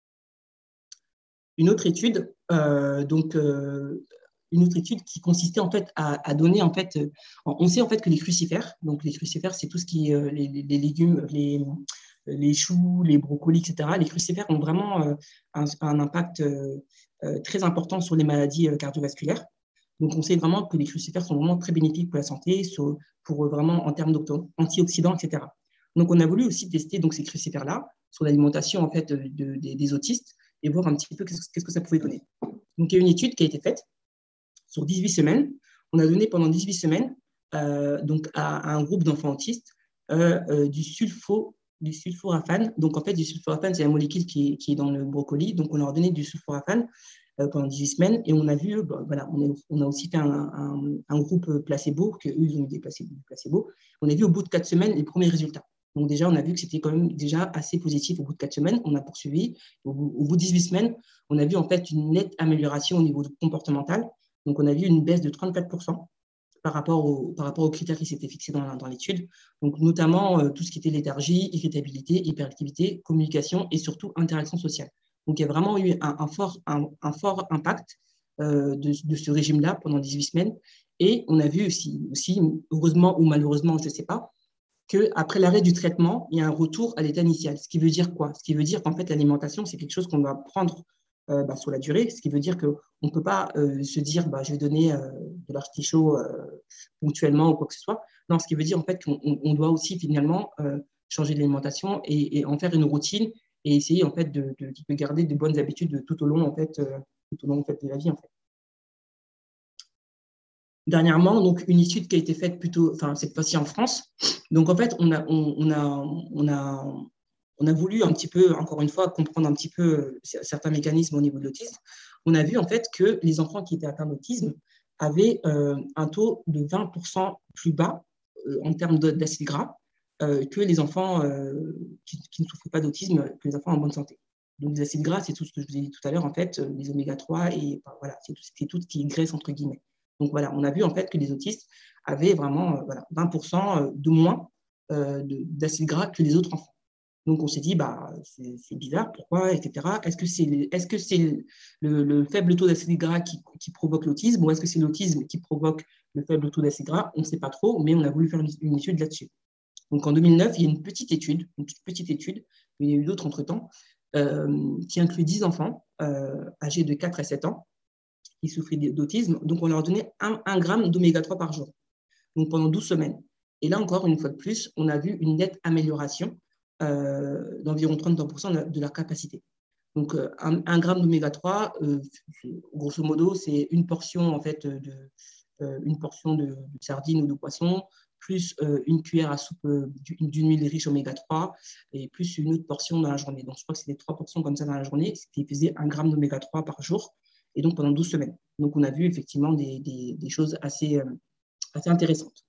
Une autre étude, euh, donc, euh, une autre étude qui consistait en fait à, à donner, en fait, euh, on sait en fait que les crucifères, donc les crucifères, c'est tout ce qui est euh, les, les, légumes, les, les choux, les brocolis, et cetera. Les crucifères ont vraiment euh, un, un impact euh, euh, très important sur les maladies euh, cardiovasculaires. Donc, on sait vraiment que les crucifères sont vraiment très bénéfiques pour la santé, sur, pour vraiment en termes d'antioxydants, et cetera. Donc, on a voulu aussi tester donc, ces crucifères-là sur l'alimentation en fait, de, de, des, des autistes et voir un petit peu qu'est-ce, qu'est-ce que ça pouvait donner. Donc, il y a une étude qui a été faite sur dix-huit semaines. On a donné pendant dix-huit semaines euh, donc à, à un groupe d'enfants autistes euh, euh, du, sulfo, du sulforaphane. Donc, en fait, du sulforaphane, c'est la molécule qui est, qui est dans le brocoli. Donc, on leur a donné du sulforaphane euh, pendant dix-huit semaines. Et on a vu, bah, voilà, on, est, on a aussi fait un, un, un groupe placebo, qu'eux, ils ont eu des placebo, placebo. On a vu au bout de quatre semaines les premiers résultats. Donc déjà, on a vu que c'était quand même déjà assez positif au bout de quatre semaines. On a poursuivi. Au bout, au bout de dix-huit semaines, on a vu en fait une nette amélioration au niveau comportemental. Donc, on a vu une baisse de trente-quatre pour cent par rapport, au, par rapport aux critères qui s'étaient fixés dans, dans l'étude. Donc, notamment euh, tout ce qui était léthargie, irritabilité, hyperactivité, communication et surtout interaction sociale. Donc, il y a vraiment eu un, un, fort, un, un fort impact euh, de, de ce régime-là pendant dix-huit semaines. Et on a vu aussi, aussi heureusement ou malheureusement, je ne sais pas, qu'après l'arrêt du traitement, il y a un retour à l'état initial. Ce qui veut dire quoi? Ce qui veut dire qu'en fait, l'alimentation, c'est quelque chose qu'on doit prendre euh, bah, sur la durée. Ce qui veut dire qu'on ne peut pas euh, se dire, bah, je vais donner euh, de l'artichaut euh, ponctuellement ou quoi que ce soit. Non, ce qui veut dire en fait qu'on on doit aussi finalement euh, changer de l'alimentation et, et en faire une routine et essayer en fait de, de, de garder de bonnes habitudes tout au long en fait, euh, tout au long en fait, de la vie en fait. Dernièrement, donc une étude qui a été faite plutôt, enfin cette fois-ci en France. Donc en fait, on a, on, on a, on a, on a voulu un petit peu, encore une fois, comprendre un petit peu certains mécanismes au niveau de l'autisme. On a vu en fait que les enfants qui étaient atteints d'autisme avaient euh, un taux de vingt pour cent plus bas euh, en termes d'acide gras euh, que les enfants euh, qui, qui ne souffrent pas d'autisme, que les enfants en bonne santé. Donc les acides gras, c'est tout ce que je vous ai dit tout à l'heure, en fait, les oméga trois et ben, voilà, c'est tout, tout ce qui est graisse entre guillemets. Donc voilà, on a vu en fait que les autistes avaient vraiment euh, voilà, vingt pour cent de moins euh, d'acides gras que les autres enfants. Donc on s'est dit, bah, c'est bizarre, pourquoi, et cetera. Est-ce que c'est est -ce c'est le, le, le faible taux d'acides gras qui, qui provoque l'autisme ou est-ce que c'est l'autisme qui provoque le faible taux d'acides gras? On ne sait pas trop, mais on a voulu faire une, une étude là-dessus. Donc en deux mille neuf, il y a une petite étude, une toute petite étude, mais il y a eu d'autres entre-temps, euh, qui inclut dix enfants euh, âgés de quatre à sept ans qui souffraient d'autisme. Donc, on leur donnait un, un gramme d'oméga trois par jour, donc pendant douze semaines. Et là encore, une fois de plus, on a vu une nette amélioration euh, d'environ trente pour cent de leur capacité. Donc, euh, un, un gramme d'oméga trois, euh, grosso modo, c'est une portion, en fait, de, euh, une portion de, de sardines ou de poisson, plus euh, une cuillère à soupe euh, d'une huile riche oméga trois, et plus une autre portion dans la journée. Donc, je crois que c'était trois portions comme ça dans la journée, ce qui faisait un gramme d'oméga trois par jour, et donc pendant douze semaines. Donc, on a vu effectivement des, des, des choses assez, euh, assez intéressantes.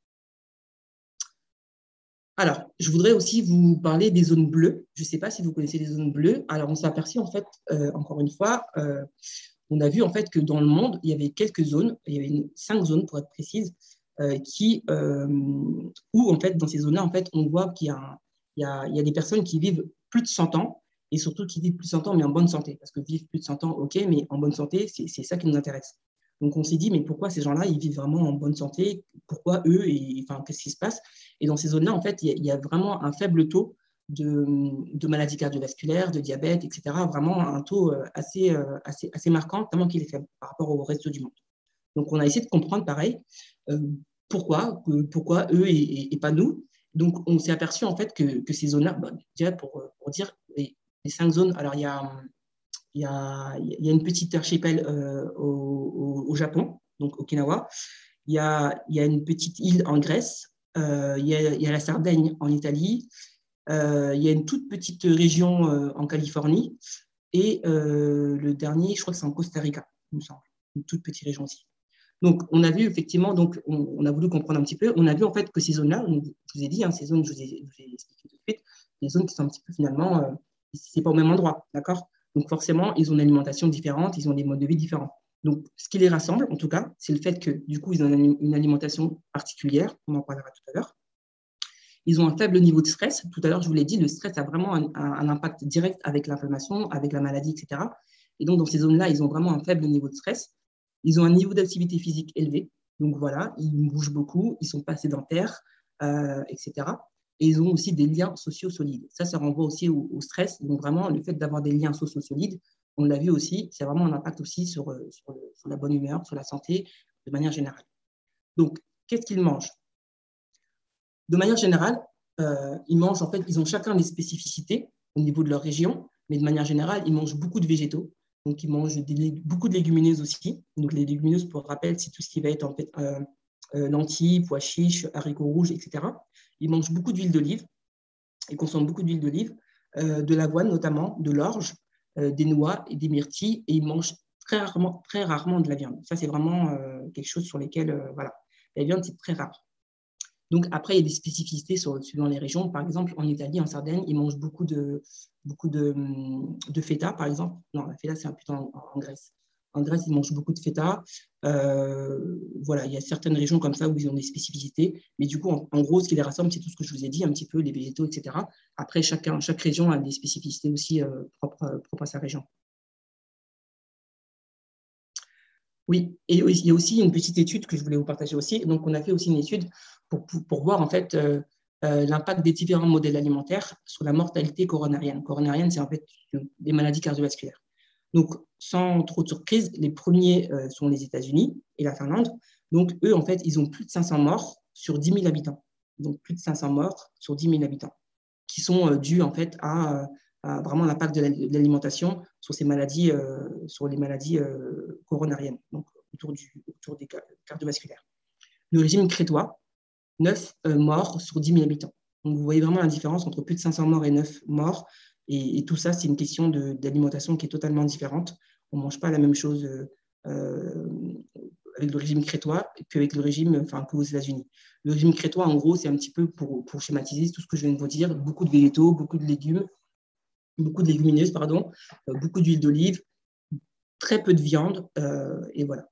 Alors, je voudrais aussi vous parler des zones bleues. Je ne sais pas si vous connaissez les zones bleues. Alors, on s'est aperçu, en fait, euh, encore une fois, euh, on a vu, en fait, que dans le monde, il y avait quelques zones, il y avait une, cinq zones, pour être précise, euh, qui, euh, où, en fait, dans ces zones-là, en fait, on voit qu'il y a, il y a, il y a des personnes qui vivent plus de cent ans, et surtout qui vivent plus de cent ans, mais en bonne santé. Parce que vivre plus de cent ans, OK, mais en bonne santé, c'est ça qui nous intéresse. Donc, on s'est dit, mais pourquoi ces gens-là, ils vivent vraiment en bonne santé? Pourquoi eux? Et enfin, qu'est-ce qui se passe? Et dans ces zones-là, en fait, il y, a, il y a vraiment un faible taux de, de maladies cardiovasculaires, de diabète, et cetera. Vraiment un taux assez, assez, assez marquant, tellement qu'il est faible par rapport au reste du monde. Donc, on a essayé de comprendre, pareil, euh, pourquoi, pourquoi eux et, et, et pas nous. Donc, on s'est aperçu, en fait, que, que ces zones-là, bah, déjà, pour, pour dire, les, les cinq zones, alors, il y a... Il y, a, il y a une petite archipel euh, au, au, au Japon, donc Okinawa. Il y a, il y a une petite île en Grèce. Euh, il, y a, il y a la Sardaigne en Italie. Euh, il y a une toute petite région euh, en Californie. Et euh, le dernier, je crois que c'est en Costa Rica, il me semble. Une toute petite région aussi. Donc, on a vu effectivement, donc, on, on a voulu comprendre un petit peu. On a vu en fait que ces zones-là, je vous ai dit, hein, ces zones, je vous ai, je vous ai expliqué tout de suite, les zones qui sont un petit peu finalement, euh, c'est pas au même endroit, d'accord? Donc, forcément, ils ont une alimentation différente, ils ont des modes de vie différents. Donc, ce qui les rassemble, en tout cas, c'est le fait que, du coup, ils ont une alimentation particulière, on en parlera tout à l'heure. Ils ont un faible niveau de stress. Tout à l'heure, je vous l'ai dit, le stress a vraiment un, un, un impact direct avec l'inflammation, avec la maladie, et cetera. Et donc, dans ces zones-là, ils ont vraiment un faible niveau de stress. Ils ont un niveau d'activité physique élevé. Donc, voilà, ils bougent beaucoup, ils ne sont pas sédentaires, euh, et cetera. Et ils ont aussi des liens sociaux solides. Ça, ça renvoie aussi au, au stress. Donc, vraiment, le fait d'avoir des liens sociaux solides, on l'a vu aussi, c'est vraiment un impact aussi sur, sur, le, sur la bonne humeur, sur la santé, de manière générale. Donc, qu'est-ce qu'ils mangent? De manière générale, euh, ils mangent, en fait, ils ont chacun des spécificités au niveau de leur région, mais de manière générale, ils mangent beaucoup de végétaux. Donc, ils mangent des, beaucoup de légumineuses aussi. Donc, les légumineuses, pour rappel, c'est tout ce qui va être en fait euh, euh, lentilles, pois chiches, haricots rouges, et cetera. Ils mangent beaucoup d'huile d'olive. Ils consomment beaucoup d'huile d'olive, euh, de l'avoine notamment, de l'orge, euh, des noix et des myrtilles. Et ils mangent très rarement, très rarement de la viande. Ça, c'est vraiment euh, quelque chose sur lesquels, euh, voilà, la viande, c'est très rare. Donc, après, il y a des spécificités sur, suivant les régions. Par exemple, en Italie, en Sardaigne, ils mangent beaucoup de, beaucoup de, de feta, par exemple. Non, la feta, c'est plutôt en, en Grèce. En Grèce, ils mangent beaucoup de feta. Euh, voilà, il y a certaines régions comme ça où ils ont des spécificités. Mais du coup, en, en gros, ce qui les rassemble, c'est tout ce que je vous ai dit, un petit peu, les végétaux, et cetera. Après, chacun, chaque région a des spécificités aussi euh, propres, propres à sa région. Oui, et il y a aussi une petite étude que je voulais vous partager aussi. Donc, on a fait aussi une étude pour, pour, pour voir en fait euh, euh, l'impact des différents modèles alimentaires sur la mortalité coronarienne. Coronarienne, c'est en fait des maladies cardiovasculaires. Donc, sans trop de surprise, les premiers euh, sont les États-Unis et la Finlande. Donc, eux, en fait, ils ont plus de cinq cents morts sur dix mille habitants. Donc, plus de cinq cents morts sur dix mille habitants, qui sont euh, dus en fait à, à vraiment l'impact de l'alimentation sur ces maladies, euh, sur les maladies euh, coronariennes, donc autour, du, autour des cardiovasculaires. Le régime crétois, neuf euh, morts sur dix mille habitants. Donc, vous voyez vraiment la différence entre plus de cinq cents morts et neuf morts. Et, et tout ça, c'est une question d'alimentation qui est totalement différente. On ne mange pas la même chose euh, avec le régime crétois qu'avec le régime, enfin, qu'aux États-Unis. Le régime crétois, en gros, c'est un petit peu, pour, pour schématiser tout ce que je viens de vous dire, beaucoup de végétaux, beaucoup de légumes, beaucoup de légumineuses, pardon, euh, beaucoup d'huile d'olive, très peu de viande, euh, et voilà.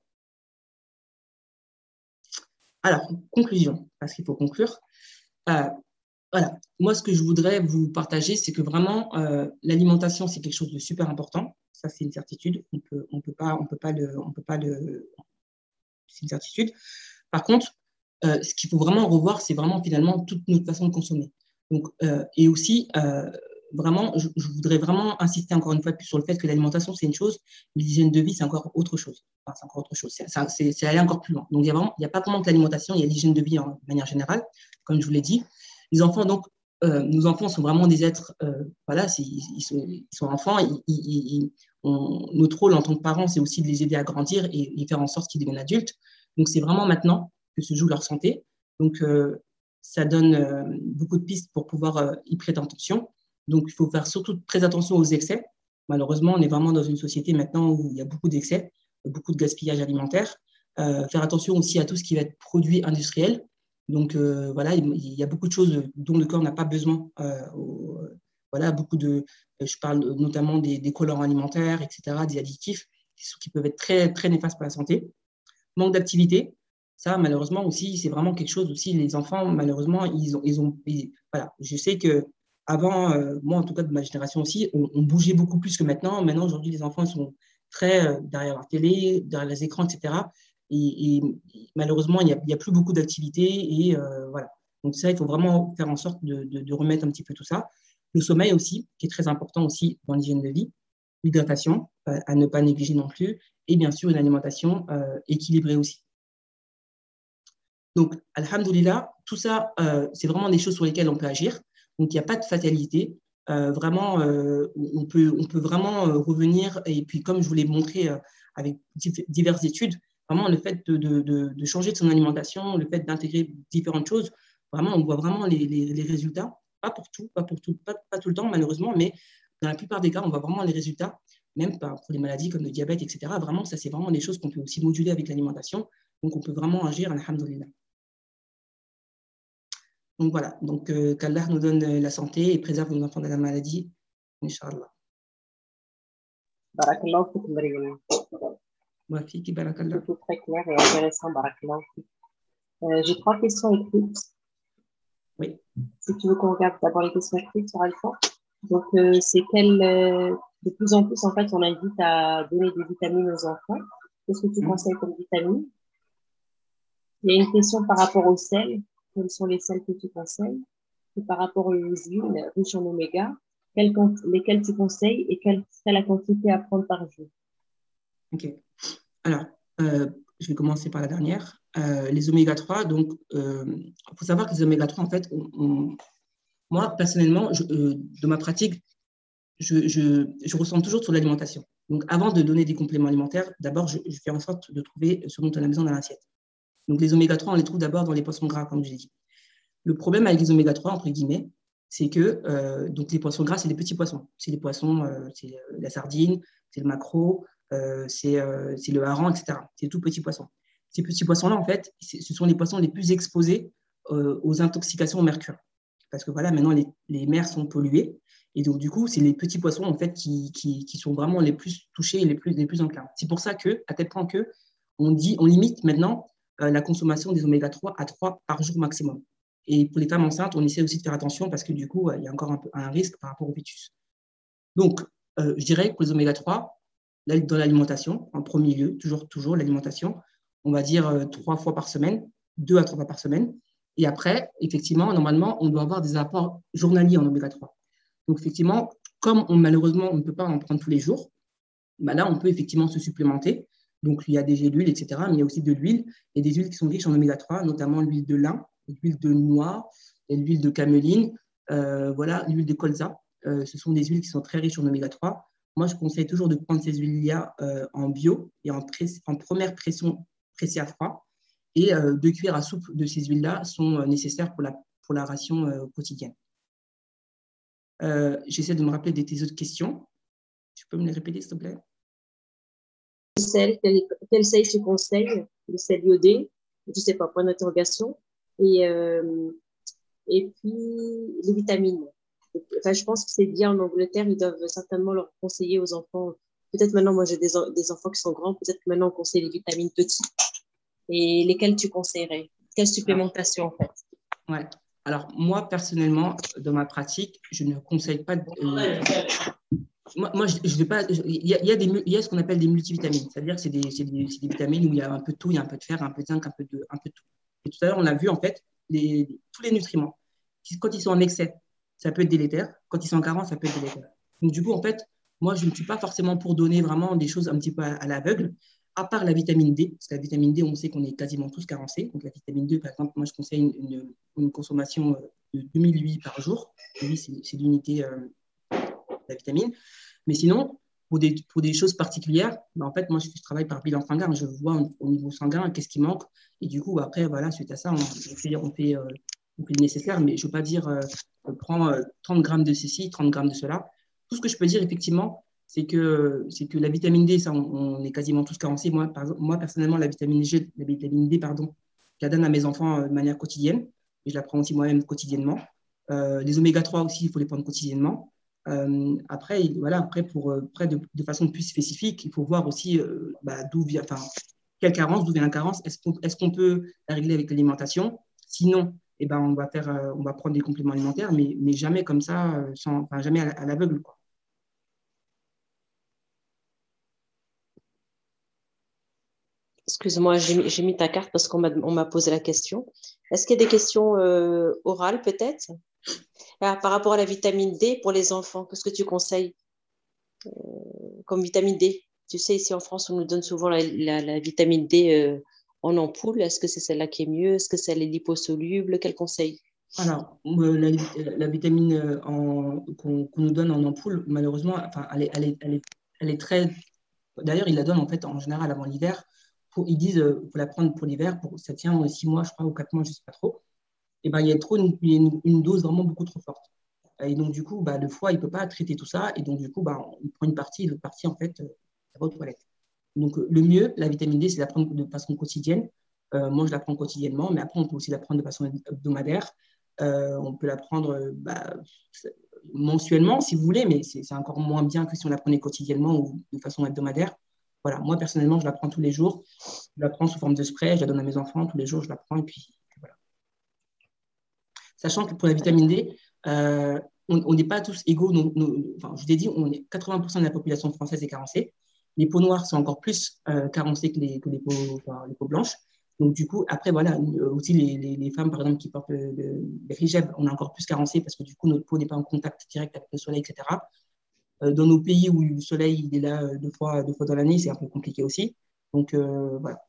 Alors, conclusion, parce qu'il faut conclure. Euh, voilà, moi, ce que je voudrais vous partager, c'est que vraiment, euh, l'alimentation, c'est quelque chose de super important. Ça, c'est une certitude. On peut, on peut pas, on peut pas le, on peut pas le, c'est une certitude. Par contre, euh, ce qu'il faut vraiment revoir, c'est vraiment finalement toute notre façon de consommer. Donc, euh, et aussi, euh, vraiment, je, je, voudrais vraiment insister encore une fois plus sur le fait que l'alimentation, c'est une chose, mais l'hygiène de vie, c'est encore autre chose. Enfin, c'est encore autre chose. C'est aller encore plus loin. Donc, il n'y a, a pas vraiment que l'alimentation, il y a l'hygiène de vie en, de manière générale, comme je vous l'ai dit. Les enfants, donc, euh, nos enfants sont vraiment des êtres, euh, voilà, ils, ils, sont, ils sont enfants, ils, ils, ils, on, notre rôle en tant que parents, c'est aussi de les aider à grandir et, et faire en sorte qu'ils deviennent adultes. Donc, c'est vraiment maintenant que se joue leur santé. Donc, euh, ça donne euh, beaucoup de pistes pour pouvoir euh, y prêter attention. Donc, il faut faire surtout très attention aux excès. Malheureusement, on est vraiment dans une société maintenant où il y a beaucoup d'excès, beaucoup de gaspillage alimentaire. Euh, faire attention aussi à tout ce qui va être produit industriel. Donc, euh, voilà, il, il y a beaucoup de choses dont le corps n'a pas besoin. Euh, au, voilà, beaucoup de, je parle notamment des, des colorants alimentaires, et cetera, des additifs qui peuvent être très, très néfastes pour la santé. Manque d'activité, ça, malheureusement aussi, c'est vraiment quelque chose aussi. Les enfants, malheureusement, ils ont, ils ont ils, voilà, je sais que avant, euh, moi en tout cas de ma génération aussi, on, on bougeait beaucoup plus que maintenant. Maintenant, aujourd'hui, les enfants ils sont très euh, derrière leur télé, derrière les écrans, et cetera. Et, et malheureusement, il n'y a, a, plus beaucoup d'activités et euh, voilà. Donc ça, il faut vraiment faire en sorte de, de, de remettre un petit peu tout ça. Le sommeil aussi, qui est très important aussi dans l'hygiène de vie. L'hydratation, euh, à ne pas négliger non plus. Et bien sûr, une alimentation euh, équilibrée aussi. Donc, alhamdoulilah, tout ça, euh, c'est vraiment des choses sur lesquelles on peut agir. Donc, il n'y a pas de fatalité. Euh, vraiment, euh, on, peut, on peut vraiment euh, revenir. Et puis, comme je vous l'ai montré euh, avec diverses études, vraiment, le fait de, de, de, de changer de son alimentation, le fait d'intégrer différentes choses, vraiment, on voit vraiment les, les, les résultats. Pas pour tout, pas pour tout, pas, pas tout le temps, malheureusement, mais dans la plupart des cas, on voit vraiment les résultats, même pour les maladies comme le diabète, et cetera. Vraiment, ça, c'est vraiment des choses qu'on peut aussi moduler avec l'alimentation. Donc, on peut vraiment agir, alhamdoulilah. Donc voilà, donc euh, qu'Allah nous donne la santé et préserve nos enfants de la maladie, Inch'Allah. Barakallahu fikum, Maryam. Ma fille qui barakallah. C'était très clair et intéressant, Barakallahu fikum. Euh, J'ai trois questions écrites. Oui. Si tu veux qu'on regarde d'abord les questions écrites sur Alpha. Donc, euh, c'est quelle. Euh, de plus en plus, en fait, on invite à donner des vitamines aux enfants. Qu'est-ce que tu mmh. conseilles comme vitamines? Il y a une question par rapport au sel. Quels sont les sels que tu conseilles? Et par rapport aux huiles riches en oméga, quelles, lesquelles tu conseilles et quelle serait la quantité à prendre par jour? Ok. Alors, euh, je vais commencer par la dernière. Euh, les oméga trois, donc, il euh, faut savoir que les oméga trois, en fait, on, on, moi, personnellement, je, euh, de ma pratique, je, je, je ressens toujours sur l'alimentation. Donc, avant de donner des compléments alimentaires, d'abord, je, je fais en sorte de trouver ce dont on a besoin dans l'assiette. Donc, les oméga trois, on les trouve d'abord dans les poissons gras, comme je l'ai dit. Le problème avec les oméga trois, entre guillemets, c'est que euh, donc les poissons gras, c'est des petits poissons. C'est les poissons, euh, c'est la sardine, c'est le maquereau, euh, c'est euh, le hareng, et cetera. C'est tout petits poissons. Ces petits poissons-là, en fait, ce sont les poissons les plus exposés euh, aux intoxications au mercure. Parce que voilà, maintenant, les, les mers sont polluées. Et donc, du coup, c'est les petits poissons, en fait, qui, qui, qui sont vraiment les plus touchés et les plus, les plus enclins. C'est pour ça que, à tel point que on dit, on limite maintenant euh, la consommation des oméga trois à trois par jour maximum. Et pour les femmes enceintes, on essaie aussi de faire attention parce que du coup, il y a encore un, peu, un risque par rapport au fœtus. Donc, euh, je dirais que les oméga trois, dans l'alimentation, en premier lieu, toujours, toujours l'alimentation, on va dire euh, trois fois par semaine, deux à trois fois par semaine. Et après, effectivement, normalement, on doit avoir des apports journaliers en oméga trois. Donc, effectivement, comme on, malheureusement, on ne peut pas en prendre tous les jours, bah là, on peut effectivement se supplémenter. Donc, il y a des gélules, et cetera. Mais il y a aussi de l'huile et des huiles qui sont riches en oméga trois, notamment l'huile de lin, l'huile de noix, l'huile de caméline, euh, voilà, l'huile de colza. Euh, ce sont des huiles qui sont très riches en oméga trois. Moi, je conseille toujours de prendre ces huiles-là euh, en bio et en, en première pression pressée à froid. Et euh, deux cuillères à soupe de ces huiles-là sont euh, nécessaires pour la, pour la ration euh, quotidienne. Euh, J'essaie de me rappeler de tes autres questions. Tu peux me les répéter, s'il te plaît? Sel, quel, quel sel tu conseilles? Le sel iodé, je ne sais pas, point d'interrogation. Et, euh, et puis, les vitamines. Enfin, je pense que c'est bien en Angleterre, ils doivent certainement leur conseiller aux enfants. Peut-être maintenant, moi j'ai des, des enfants qui sont grands, peut-être que maintenant on conseille les vitamines petites. Et lesquelles tu conseillerais? Quelle supplémentation en fait? Ouais. Alors, moi, personnellement, dans ma pratique, je ne conseille pas. De, euh, moi, moi, je, je vais pas. Il y a, il y a, des, il y a ce qu'on appelle des multivitamines. C'est-à-dire que c'est des, c'est des, c'est des vitamines où il y a un peu de tout, il y a un peu de fer, un peu de zinc, un peu de, un peu de tout. Et tout à l'heure, on a vu, en fait, les, tous les nutriments. Quand ils sont en excès, ça peut être délétère. Quand ils sont en carence, ça peut être délétère. Donc, du coup, en fait, moi, je ne suis pas forcément pour donner vraiment des choses un petit peu à, à l'aveugle, à part la vitamine D, parce que la vitamine D, on sait qu'on est quasiment tous carencés. Donc, la vitamine D, par exemple, moi, je conseille une, une, une consommation de deux mille huit par jour. Oui, c'est l'unité euh, de la vitamine. Mais sinon, pour des, pour des choses particulières, bah, en fait, moi, je, je travaille par bilan sanguin. Je vois au niveau sanguin qu'est-ce qui manque. Et du coup, après, voilà, suite à ça, on, on fait, on fait, euh, on fait le nécessaire. Mais je ne veux pas dire, euh, prends euh, trente grammes de ceci, trente grammes de cela. Tout ce que je peux dire, effectivement, c'est que, c'est que la vitamine D, ça, on, on est quasiment tous carencés. Moi, par exemple, moi, personnellement, la vitamine G, la vitamine D, pardon, je la donne à mes enfants euh, de manière quotidienne. Et je la prends aussi moi-même quotidiennement. Euh, les oméga trois aussi, il faut les prendre quotidiennement. Euh, après, voilà, après, pour, après de, de façon plus spécifique, il faut voir aussi euh, bah, d'où vient, enfin, quelle carence, d'où vient la carence. Est-ce qu'on est-ce qu'on peut la régler avec l'alimentation? Sinon, eh ben, on va faire, euh, on va prendre des compléments alimentaires, mais, mais jamais comme ça, euh, sans, enfin, jamais à, à l'aveugle, quoi. Excuse-moi, j'ai mis, j'ai mis ta carte parce qu'on m'a, on m'a posé la question. Est-ce qu'il y a des questions euh, orales peut-être? Ah, par rapport à la vitamine D pour les enfants, qu'est-ce que tu conseilles euh, comme vitamine D? Tu sais, ici en France, on nous donne souvent la, la, la vitamine D euh, en ampoule. Est-ce que c'est celle-là qui est mieux? Est-ce que c'est les liposolubles? Quel conseil? Alors, euh, la, la vitamine euh, en- qu'on qu'on nous donne en ampoule, malheureusement, enfin, elle est, elle est, elle est, elle est très. D'ailleurs, ils la donnent en fait en général avant l'hiver. Pour- Ils disent qu'il faut la prendre pour l'hiver, pour, ça tient euh, six mois, je crois, ou quatre mois, je ne sais pas trop. Et ben, il y a trop une, il y a une, une dose vraiment beaucoup trop forte. Et donc, du coup, bah, le foie, il ne peut pas traiter tout ça. Et donc, du coup, bah, il prend une partie, et l'autre partie, en fait, euh, ça va aux toilettes. Donc, euh, le mieux, la vitamine D, c'est de la prendre de façon quotidienne. Euh, moi, je la prends quotidiennement, mais après, on peut aussi la prendre de façon hebdomadaire. Euh, on peut la prendre euh, bah, mensuellement, si vous voulez, mais c'est encore moins bien que si on la prenait quotidiennement ou de façon hebdomadaire. Voilà, moi, personnellement, je la prends tous les jours. Je la prends sous forme de spray, je la donne à mes enfants tous les jours, je la prends et puis voilà. Sachant que pour la vitamine D, euh, on n'est pas tous égaux. Nos, nos, enfin, je vous ai dit, on est quatre-vingts pour cent de la population française est carencée. Les peaux noires sont encore plus euh, carencées que les, que les, peaux, enfin, les peaux blanches. Donc, du coup, après, voilà, aussi les, les, les femmes, par exemple, qui portent le, le, le hijab, on est encore plus carencées parce que du coup, notre peau n'est pas en contact direct avec le soleil, et cetera. Euh, dans nos pays où le soleil il est là deux fois, deux fois dans l'année, c'est un peu compliqué aussi. Donc, euh, voilà.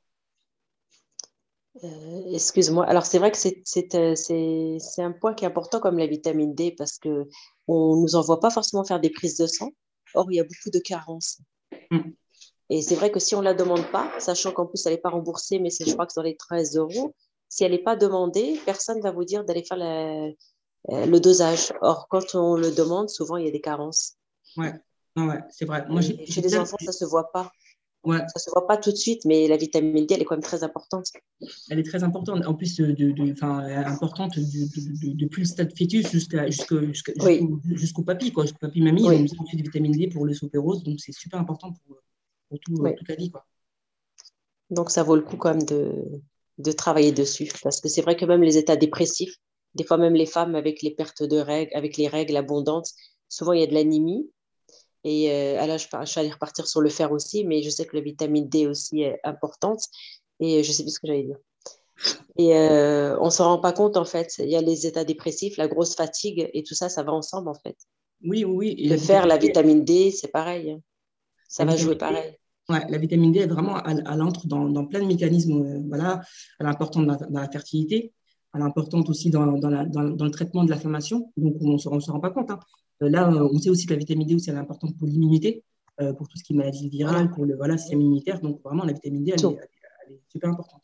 Euh, excuse-moi. Alors, c'est vrai que c'est, c'est, euh, c'est, c'est un point qui est important comme la vitamine D parce qu'on ne nous envoie pas forcément faire des prises de sang. Or, il y a beaucoup de carences. Mm. Et c'est vrai que si on ne la demande pas, sachant qu'en plus, elle n'est pas remboursée, mais c'est, je crois que c'est dans les treize euros, si elle n'est pas demandée, personne ne va vous dire d'aller faire la, euh, le dosage. Or, quand on le demande, souvent, il y a des carences. Ouais, ouais, ouais, c'est vrai. Moi, j'ai Et chez j'ai les déjà, enfants, ça ne se voit pas. Ouais. Ça ne se voit pas tout de suite, mais la vitamine D, elle est quand même très importante. Elle est très importante. En plus, de, de, enfin, importante de, de, de, depuis le stade fœtus jusqu'à, jusqu'à, jusqu'à, Oui. jusqu'au, jusqu'au papy, quoi. Jusqu'au papy mamie, Oui. ils ont besoin de vitamine D pour le sopérose, donc c'est super important pour, pour tout, Oui. toute la vie, quoi. Donc, ça vaut le coup quand même de, de travailler dessus. Parce que c'est vrai que même les états dépressifs, des fois même les femmes avec les pertes de règles, avec les règles abondantes, souvent il y a de l'anémie. Et euh, là, je, je suis allée repartir sur le fer aussi, mais je sais que la vitamine D aussi est importante. Et je sais plus ce que j'allais dire. Et euh, on ne se rend pas compte, en fait. Il y a les états dépressifs, la grosse fatigue, et tout ça, ça va ensemble, en fait. Oui, oui, oui. Et Le la fer, vitamine la D, vitamine D, c'est pareil. Ça la va vitamine jouer D, pareil. ouais, la vitamine D est vraiment, elle, elle entre dans, dans plein de mécanismes. Euh, voilà. Elle est importante dans la, dans la fertilité. Elle est importante aussi dans, dans, la, dans, dans le traitement de l'inflammation. Donc, on ne se, on se rend pas compte, hein. Euh, Là, euh, on sait aussi que la vitamine D aussi, elle est importante pour l'immunité, euh, pour tout ce qui est maladie virale, Voilà. pour le voilà, système immunitaire. Donc, vraiment, la vitamine D, elle est, Tout. elle est, elle est super importante.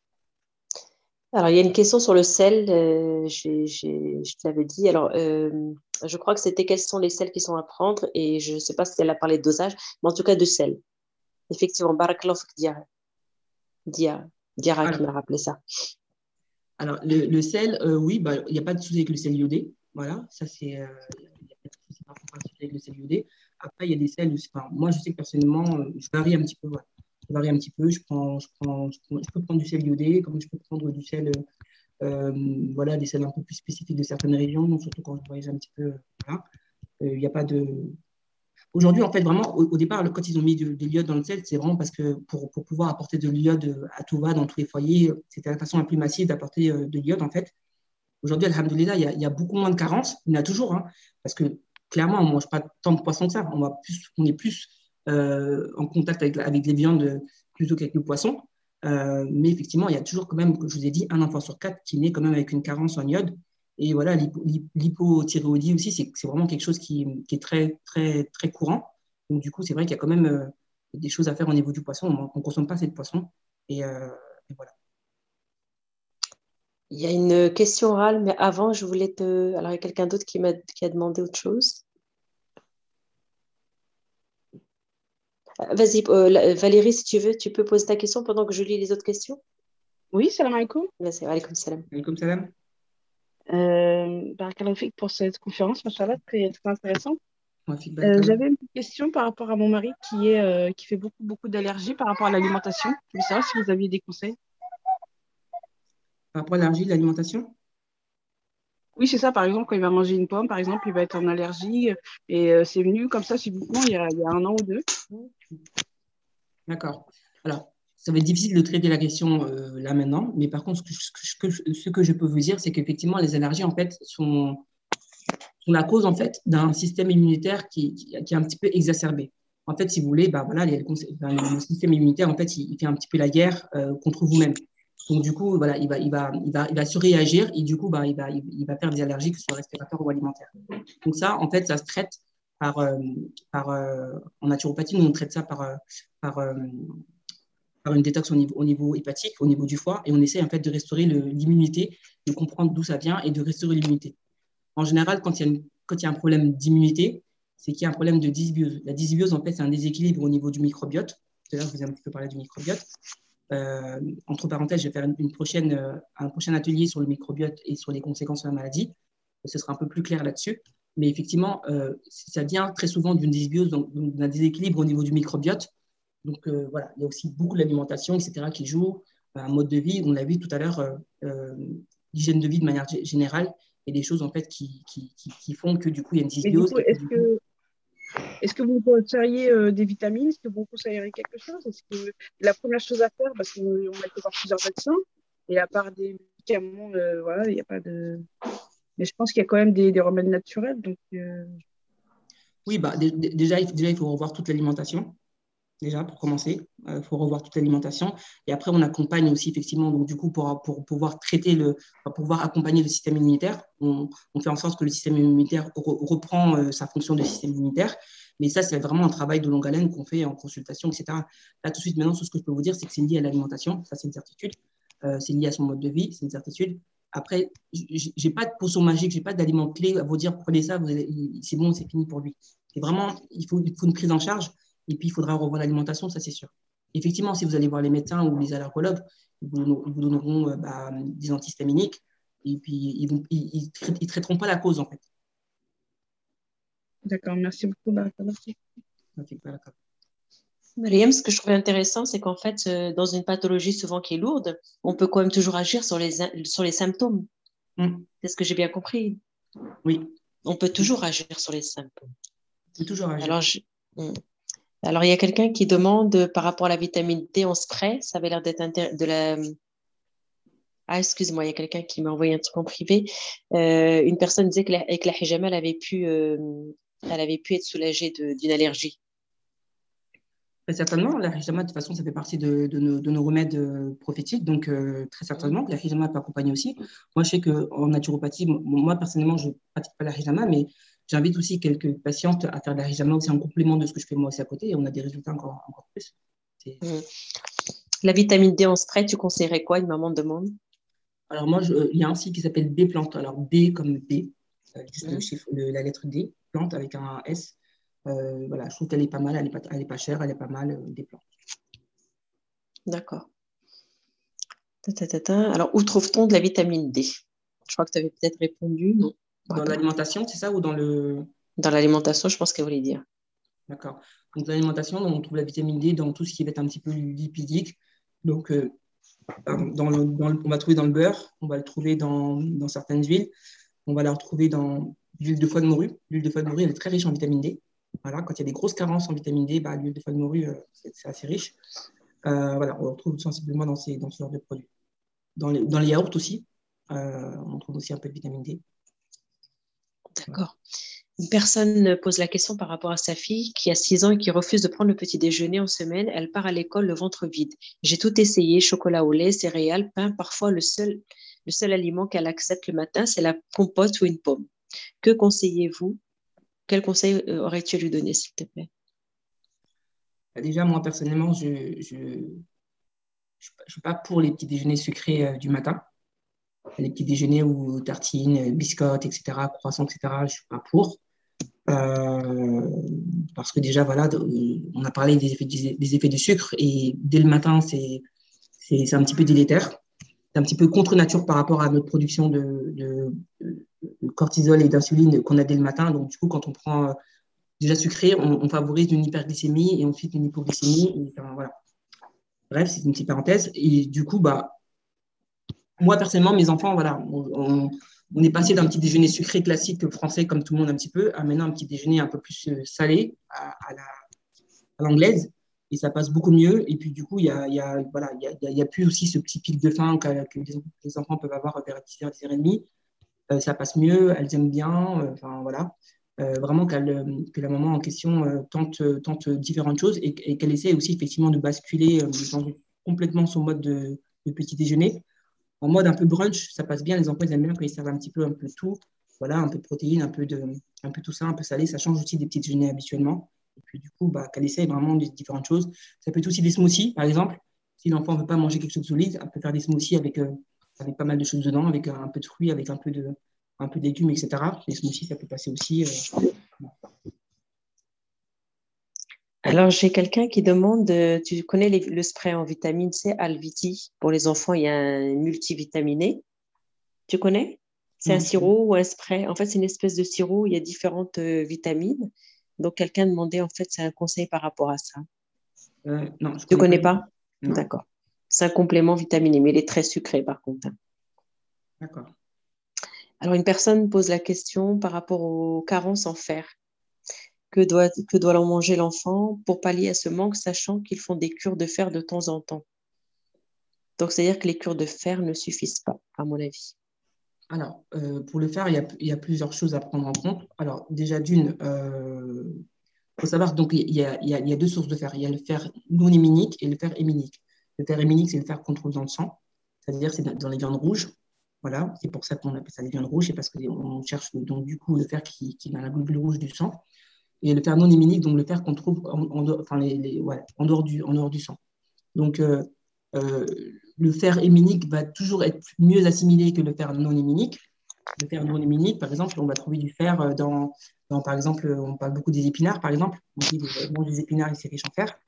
Alors, il y a une question sur le sel. Euh, j'ai- j'ai- je te l'avais dit. Alors, euh, je crois que c'était quels sont les sels qui sont à prendre. Et je ne sais pas si elle a parlé de dosage, mais en tout cas de sel. Effectivement, Barakallah Fik Diarra, Diarra, Diarra qui Alors, m'a rappelé ça. alors le, le sel, euh, oui, bah, il n'y a pas de souci avec le sel iodé. Voilà, ça, c'est. Euh, il n'y a pas de souci particulier avec le sel iodé. Après, il y a des sels, enfin, moi, je sais que personnellement, euh, je varie un petit peu. Ouais. Je varie un petit peu. Je, prends, je, prends, je, prends- je peux prendre du sel iodé, comme je peux prendre du sel, euh, voilà, des sels un peu plus spécifiques de certaines régions, surtout quand je voyage un petit peu. Voilà. Euh, Il n'y a pas de. Aujourd'hui, en fait, vraiment, au, au départ, le- quand ils ont mis de, de l'iode dans le sel, c'est vraiment parce que pour, pour pouvoir apporter de l'iode à tout va dans tous les foyers, c'était la façon la plus massive d'apporter euh, de l'iode, en fait. Aujourd'hui, alhamdoulilah, il y, a, il y a beaucoup moins de carences. Il y en a toujours, hein, parce que clairement, on ne mange pas tant de poissons que ça. On, va plus, on est plus euh, en contact avec, avec les viandes plutôt qu'avec le poisson. Euh, mais effectivement, il y a toujours quand même, comme je vous ai dit, un enfant sur quatre qui naît quand même avec une carence en iode. Et voilà, l'hypo- l'hypothyréoïdie aussi, c'est c'est vraiment quelque chose qui, qui est très, très, très courant. Donc, du coup, c'est vrai qu'il y a quand même euh, des choses à faire au niveau du poisson. On ne consomme pas assez de poisson. Et, euh, et voilà. Il y a une question orale, mais avant, je voulais te. Alors, il y a quelqu'un d'autre qui m'a qui a demandé autre chose. Euh, Vas-y, euh, la- Valérie, si tu veux, tu peux poser ta question pendant que je lis les autres questions. Oui, salam alaikum. Vas-y, alaykoum salam. Comme ça, Euh, barakallahu fik pour cette conférence, machallah, très, très intéressante. on feedback. Euh, j'avais une petite question par rapport à mon mari qui, est, euh, qui fait beaucoup, beaucoup d'allergies par rapport à l'alimentation. Je voulais savoir si vous aviez des conseils. Par rapport à l'allergie, l'alimentation. Oui, c'est ça, par exemple, quand il va manger une pomme, par exemple, il va être en allergie. Et euh, c'est venu comme ça subitement il y a, il y a un an ou deux. D'accord. Alors, ça va être difficile de traiter la question euh, là maintenant, mais par contre, ce que, ce que, ce que- ce que je peux vous dire, c'est qu'effectivement, les allergies, en fait, sont, sont la cause, en fait, d'un système immunitaire qui, qui, qui est un petit peu exacerbé. En fait, si vous voulez, bah, voilà, les- les conse- enfin, le système immunitaire, en fait, il, il fait un petit peu la guerre euh, contre vous-même. Donc, du coup, voilà, il va, il va, il va, il va surréagir et du coup, bah, il va, il, il va faire des allergies, que ce soit respiratoires ou alimentaires. Donc, ça, en fait, ça se traite par, euh, par euh, en naturopathie, nous, on traite ça par, euh, par, euh, par une détox au niveau, au niveau hépatique, au niveau du foie, et on essaie en fait de restaurer le- l'immunité, de comprendre d'où ça vient et de restaurer l'immunité. En général, quand il y a, une- quand il y a un problème d'immunité, c'est qu'il y a un problème de dysbiose. La dysbiose, en fait, c'est un déséquilibre au niveau du microbiote. Tout à l'heure, je vous ai un petit peu parlé du microbiote. Euh, entre parenthèses, je vais faire une, une prochaine, euh, un prochain atelier sur le microbiote et sur les conséquences de la maladie. Ce sera un peu plus clair là-dessus. Mais effectivement, euh, ça vient très souvent d'une dysbiose, donc donc d'un déséquilibre au niveau du microbiote. Donc euh, voilà, il y a aussi beaucoup l'alimentation, et cetera, qui joue, un mode de vie, on l'a vu tout à l'heure, euh, euh, l'hygiène de vie de manière générale, et des choses en fait qui, qui, qui, qui font que du coup il y a une Mais du dysbiose coup, et que est-ce du coup, que, est-ce que vous conseilleriez euh, des vitamines? Est-ce que vous conseilleriez quelque chose? Est-ce que la première chose à faire, parce qu'on a été voir plusieurs médecins, et à part des médicaments, euh, voilà, il n'y a pas de. Mais je pense qu'il y a quand même des, des remèdes naturels. Donc, euh, oui, bah, dé- dé- déjà, il faut, déjà il faut revoir toute l'alimentation. Déjà, pour commencer. Il faut revoir toute l'alimentation. Et après, on accompagne aussi, effectivement, donc du coup, pour, pour pouvoir traiter le, pour pouvoir accompagner le système immunitaire, on, on fait en sorte que le système immunitaire re- reprend euh, sa fonction de système immunitaire. Mais ça, c'est vraiment un travail de longue haleine qu'on fait en consultation, et cetera. Là, tout de suite, maintenant, tout ce que je peux vous dire, c'est que c'est lié à l'alimentation. Ça, c'est une certitude. Euh, c'est lié à son mode de vie, c'est une certitude. Après, j- j'ai pas de potion magique, j'ai pas d'aliments clés à vous dire, prenez ça, vous allez- c'est bon, c'est fini pour lui. C'est vraiment, il faut, il faut une prise en charge. Et puis, il faudra revoir l'alimentation, ça, c'est sûr. Effectivement, si vous allez voir les médecins ou les allergologues, ils vous donneront, ils vous donneront euh, bah, des antihistaminiques et puis ils ne ils, ils, ils traiteront pas la cause, en fait. D'accord, merci beaucoup, Baraka. Merci. Okay, d'accord. Mariam, ce que je trouvais intéressant, c'est qu'en fait, euh, dans une pathologie souvent qui est lourde, on peut quand même toujours agir sur les, sur les symptômes. Mm. C'est ce que j'ai bien compris. Oui. On peut toujours agir sur les symptômes. On peut toujours agir. Alors, je... Alors, il y a quelqu'un qui demande par rapport à la vitamine D en spray. Ça avait l'air d'être intér... de la... Ah, excuse-moi, il y a quelqu'un qui m'a envoyé un truc en privé. Euh, une personne disait qu'avec la, la hijama, elle avait pu, euh, elle avait pu être soulagée de, d'une allergie. Très certainement, la hijama, de toute façon, ça fait partie de, de, nos, de nos remèdes euh, prophétiques. Donc, euh, très certainement que la hijama peut accompagner aussi. Moi, je sais qu'en naturopathie, moi, personnellement, je ne pratique pas la hijama, mais j'invite aussi quelques patientes à faire de la hijama aussi en complément de ce que je fais moi aussi à côté. Et on a des résultats encore, encore plus. Mmh. La vitamine D en spray, tu conseillerais quoi? Une maman demande. Alors, moi, je, il y a un site qui s'appelle B Plante. Alors, B comme B, euh, juste Mmh. le chiffre, le, la lettre D, plante avec un S. Euh, voilà, je trouve qu'elle est pas mal, elle n'est pas, elle est pas chère, elle est pas mal, euh, des plantes. D'accord. Alors, où trouve-t-on de la vitamine D? Je crois que tu avais peut-être répondu, non? Dans l'alimentation, c'est ça, ou dans le... Dans l'alimentation, je pense qu'elle voulait dire. D'accord. Donc, dans l'alimentation, on trouve la vitamine D dans tout ce qui va être un petit peu lipidique. Donc, euh, pardon, dans le, dans le, on va trouver dans le beurre, on va le trouver dans, dans certaines huiles, on va la retrouver dans l'huile de foie de morue. L'huile de foie de morue, elle est très riche en vitamine D. Voilà, quand il y a des grosses carences en vitamine D, bah, l'huile de foie de morue, euh, c'est, c'est assez riche. Euh, voilà, on le retrouve sensiblement dans, ces, dans ce genre de produits. Dans les, dans les yaourts aussi, euh, on trouve aussi un peu de vitamine D. D'accord. Une personne pose la question par rapport à sa fille qui a six ans et qui refuse de prendre le petit déjeuner en semaine. Elle part à l'école le ventre vide. J'ai tout essayé, chocolat au lait, céréales, pain. Parfois, le seul, le seul aliment qu'elle accepte le matin, c'est la compote ou une pomme. Que conseillez-vous? Quel conseil aurais-tu à lui donner, s'il te plaît? Déjà, moi, personnellement, je ne je, je, je suis pas pour les petits déjeuners sucrés euh, du matin. Les petits déjeuners ou tartines, biscottes, et cetera, croissants, et cetera, je ne suis pas pour. Euh, parce que déjà, voilà, on a parlé des effets, des effets du sucre et dès le matin, c'est, c'est, c'est un petit peu délétère. C'est un petit peu contre nature par rapport à notre production de, de, de cortisol et d'insuline qu'on a dès le matin. Donc, du coup, quand on prend euh, déjà sucré, on, on favorise une hyperglycémie et ensuite une hypoglycémie. Et, enfin, voilà. Bref, c'est une petite parenthèse. Et du coup, bah, moi, personnellement, mes enfants, voilà, on, on, on est passé d'un petit déjeuner sucré classique français, comme tout le monde un petit peu, à maintenant un petit déjeuner un peu plus salé à, à, la, à l'anglaise. Et ça passe beaucoup mieux. Et puis, du coup, il n'y a, y a, voilà, y a, y a plus aussi ce petit pic de faim que, que les, les enfants peuvent avoir vers dix heures, dix heures trente. Euh, ça passe mieux, elles aiment bien. Euh, enfin, voilà. Euh, vraiment que la maman en question euh, tente, tente différentes choses et, et qu'elle essaie aussi effectivement de basculer, euh, de changer complètement son mode de, de petit déjeuner. En mode un peu brunch, ça passe bien. Les enfants, ils aiment bien quand ils servent un petit peu, un peu tout. Voilà, un peu de protéines, un peu, de, un peu tout ça, un peu salé. Ça change aussi des petits déjeuners habituellement. Et puis, du coup, bah, qu'elle essaye vraiment des différentes choses. Ça peut être aussi des smoothies, par exemple. Si l'enfant ne veut pas manger quelque chose de solide, elle peut faire des smoothies avec, euh, avec pas mal de choses dedans, avec un peu de fruits, avec un peu de, un peu de légumes, et cetera. Les smoothies, ça peut passer aussi. Euh... Alors, j'ai quelqu'un qui demande, euh, tu connais les, le spray en vitamine C, Alviti. Pour les enfants, il y a un multivitaminé. Tu connais? C'est un Non, sirop ou un spray. En fait, c'est une espèce de sirop où il y a différentes euh, vitamines. Donc, quelqu'un demandait, en fait, c'est un conseil par rapport à ça. euh, non, je ne Tu ne connais pas. connais pas? Non. D'accord. C'est un complément vitaminé, mais il est très sucré, par contre. D'accord. Alors, une personne pose la question par rapport aux carences en fer. Que doit, que doit en manger l'enfant pour pallier à ce manque, sachant qu'ils font des cures de fer de temps en temps? Donc, c'est-à-dire que les cures de fer ne suffisent pas, à mon avis. Alors, euh, pour le faire, il y, a, il y a plusieurs choses à prendre en compte. Alors, déjà, d'une, il euh, faut savoir, donc, il y, a, il, y a, il y a deux sources de fer. Il y a le fer non héminique et le fer héminique. Le fer héminique, c'est le fer qu'on trouve dans le sang, c'est-à-dire c'est dans les viandes rouges. Voilà, c'est pour ça qu'on appelle ça les viandes rouges, c'est parce qu'on cherche donc, du coup le fer qui, qui est dans la globule rouge du sang. Et le fer non héminique, donc le fer qu'on trouve en, en, dehors, enfin, les, les, ouais, en, dehors du, en dehors du sang. Donc, euh, euh, le fer héminique va toujours être mieux assimilé que le fer non héminique. Le fer non héminique, par exemple, on va trouver du fer dans, dans par exemple, on parle beaucoup des épinards, par exemple. On dit que manger des épinards, c'est riche en fer.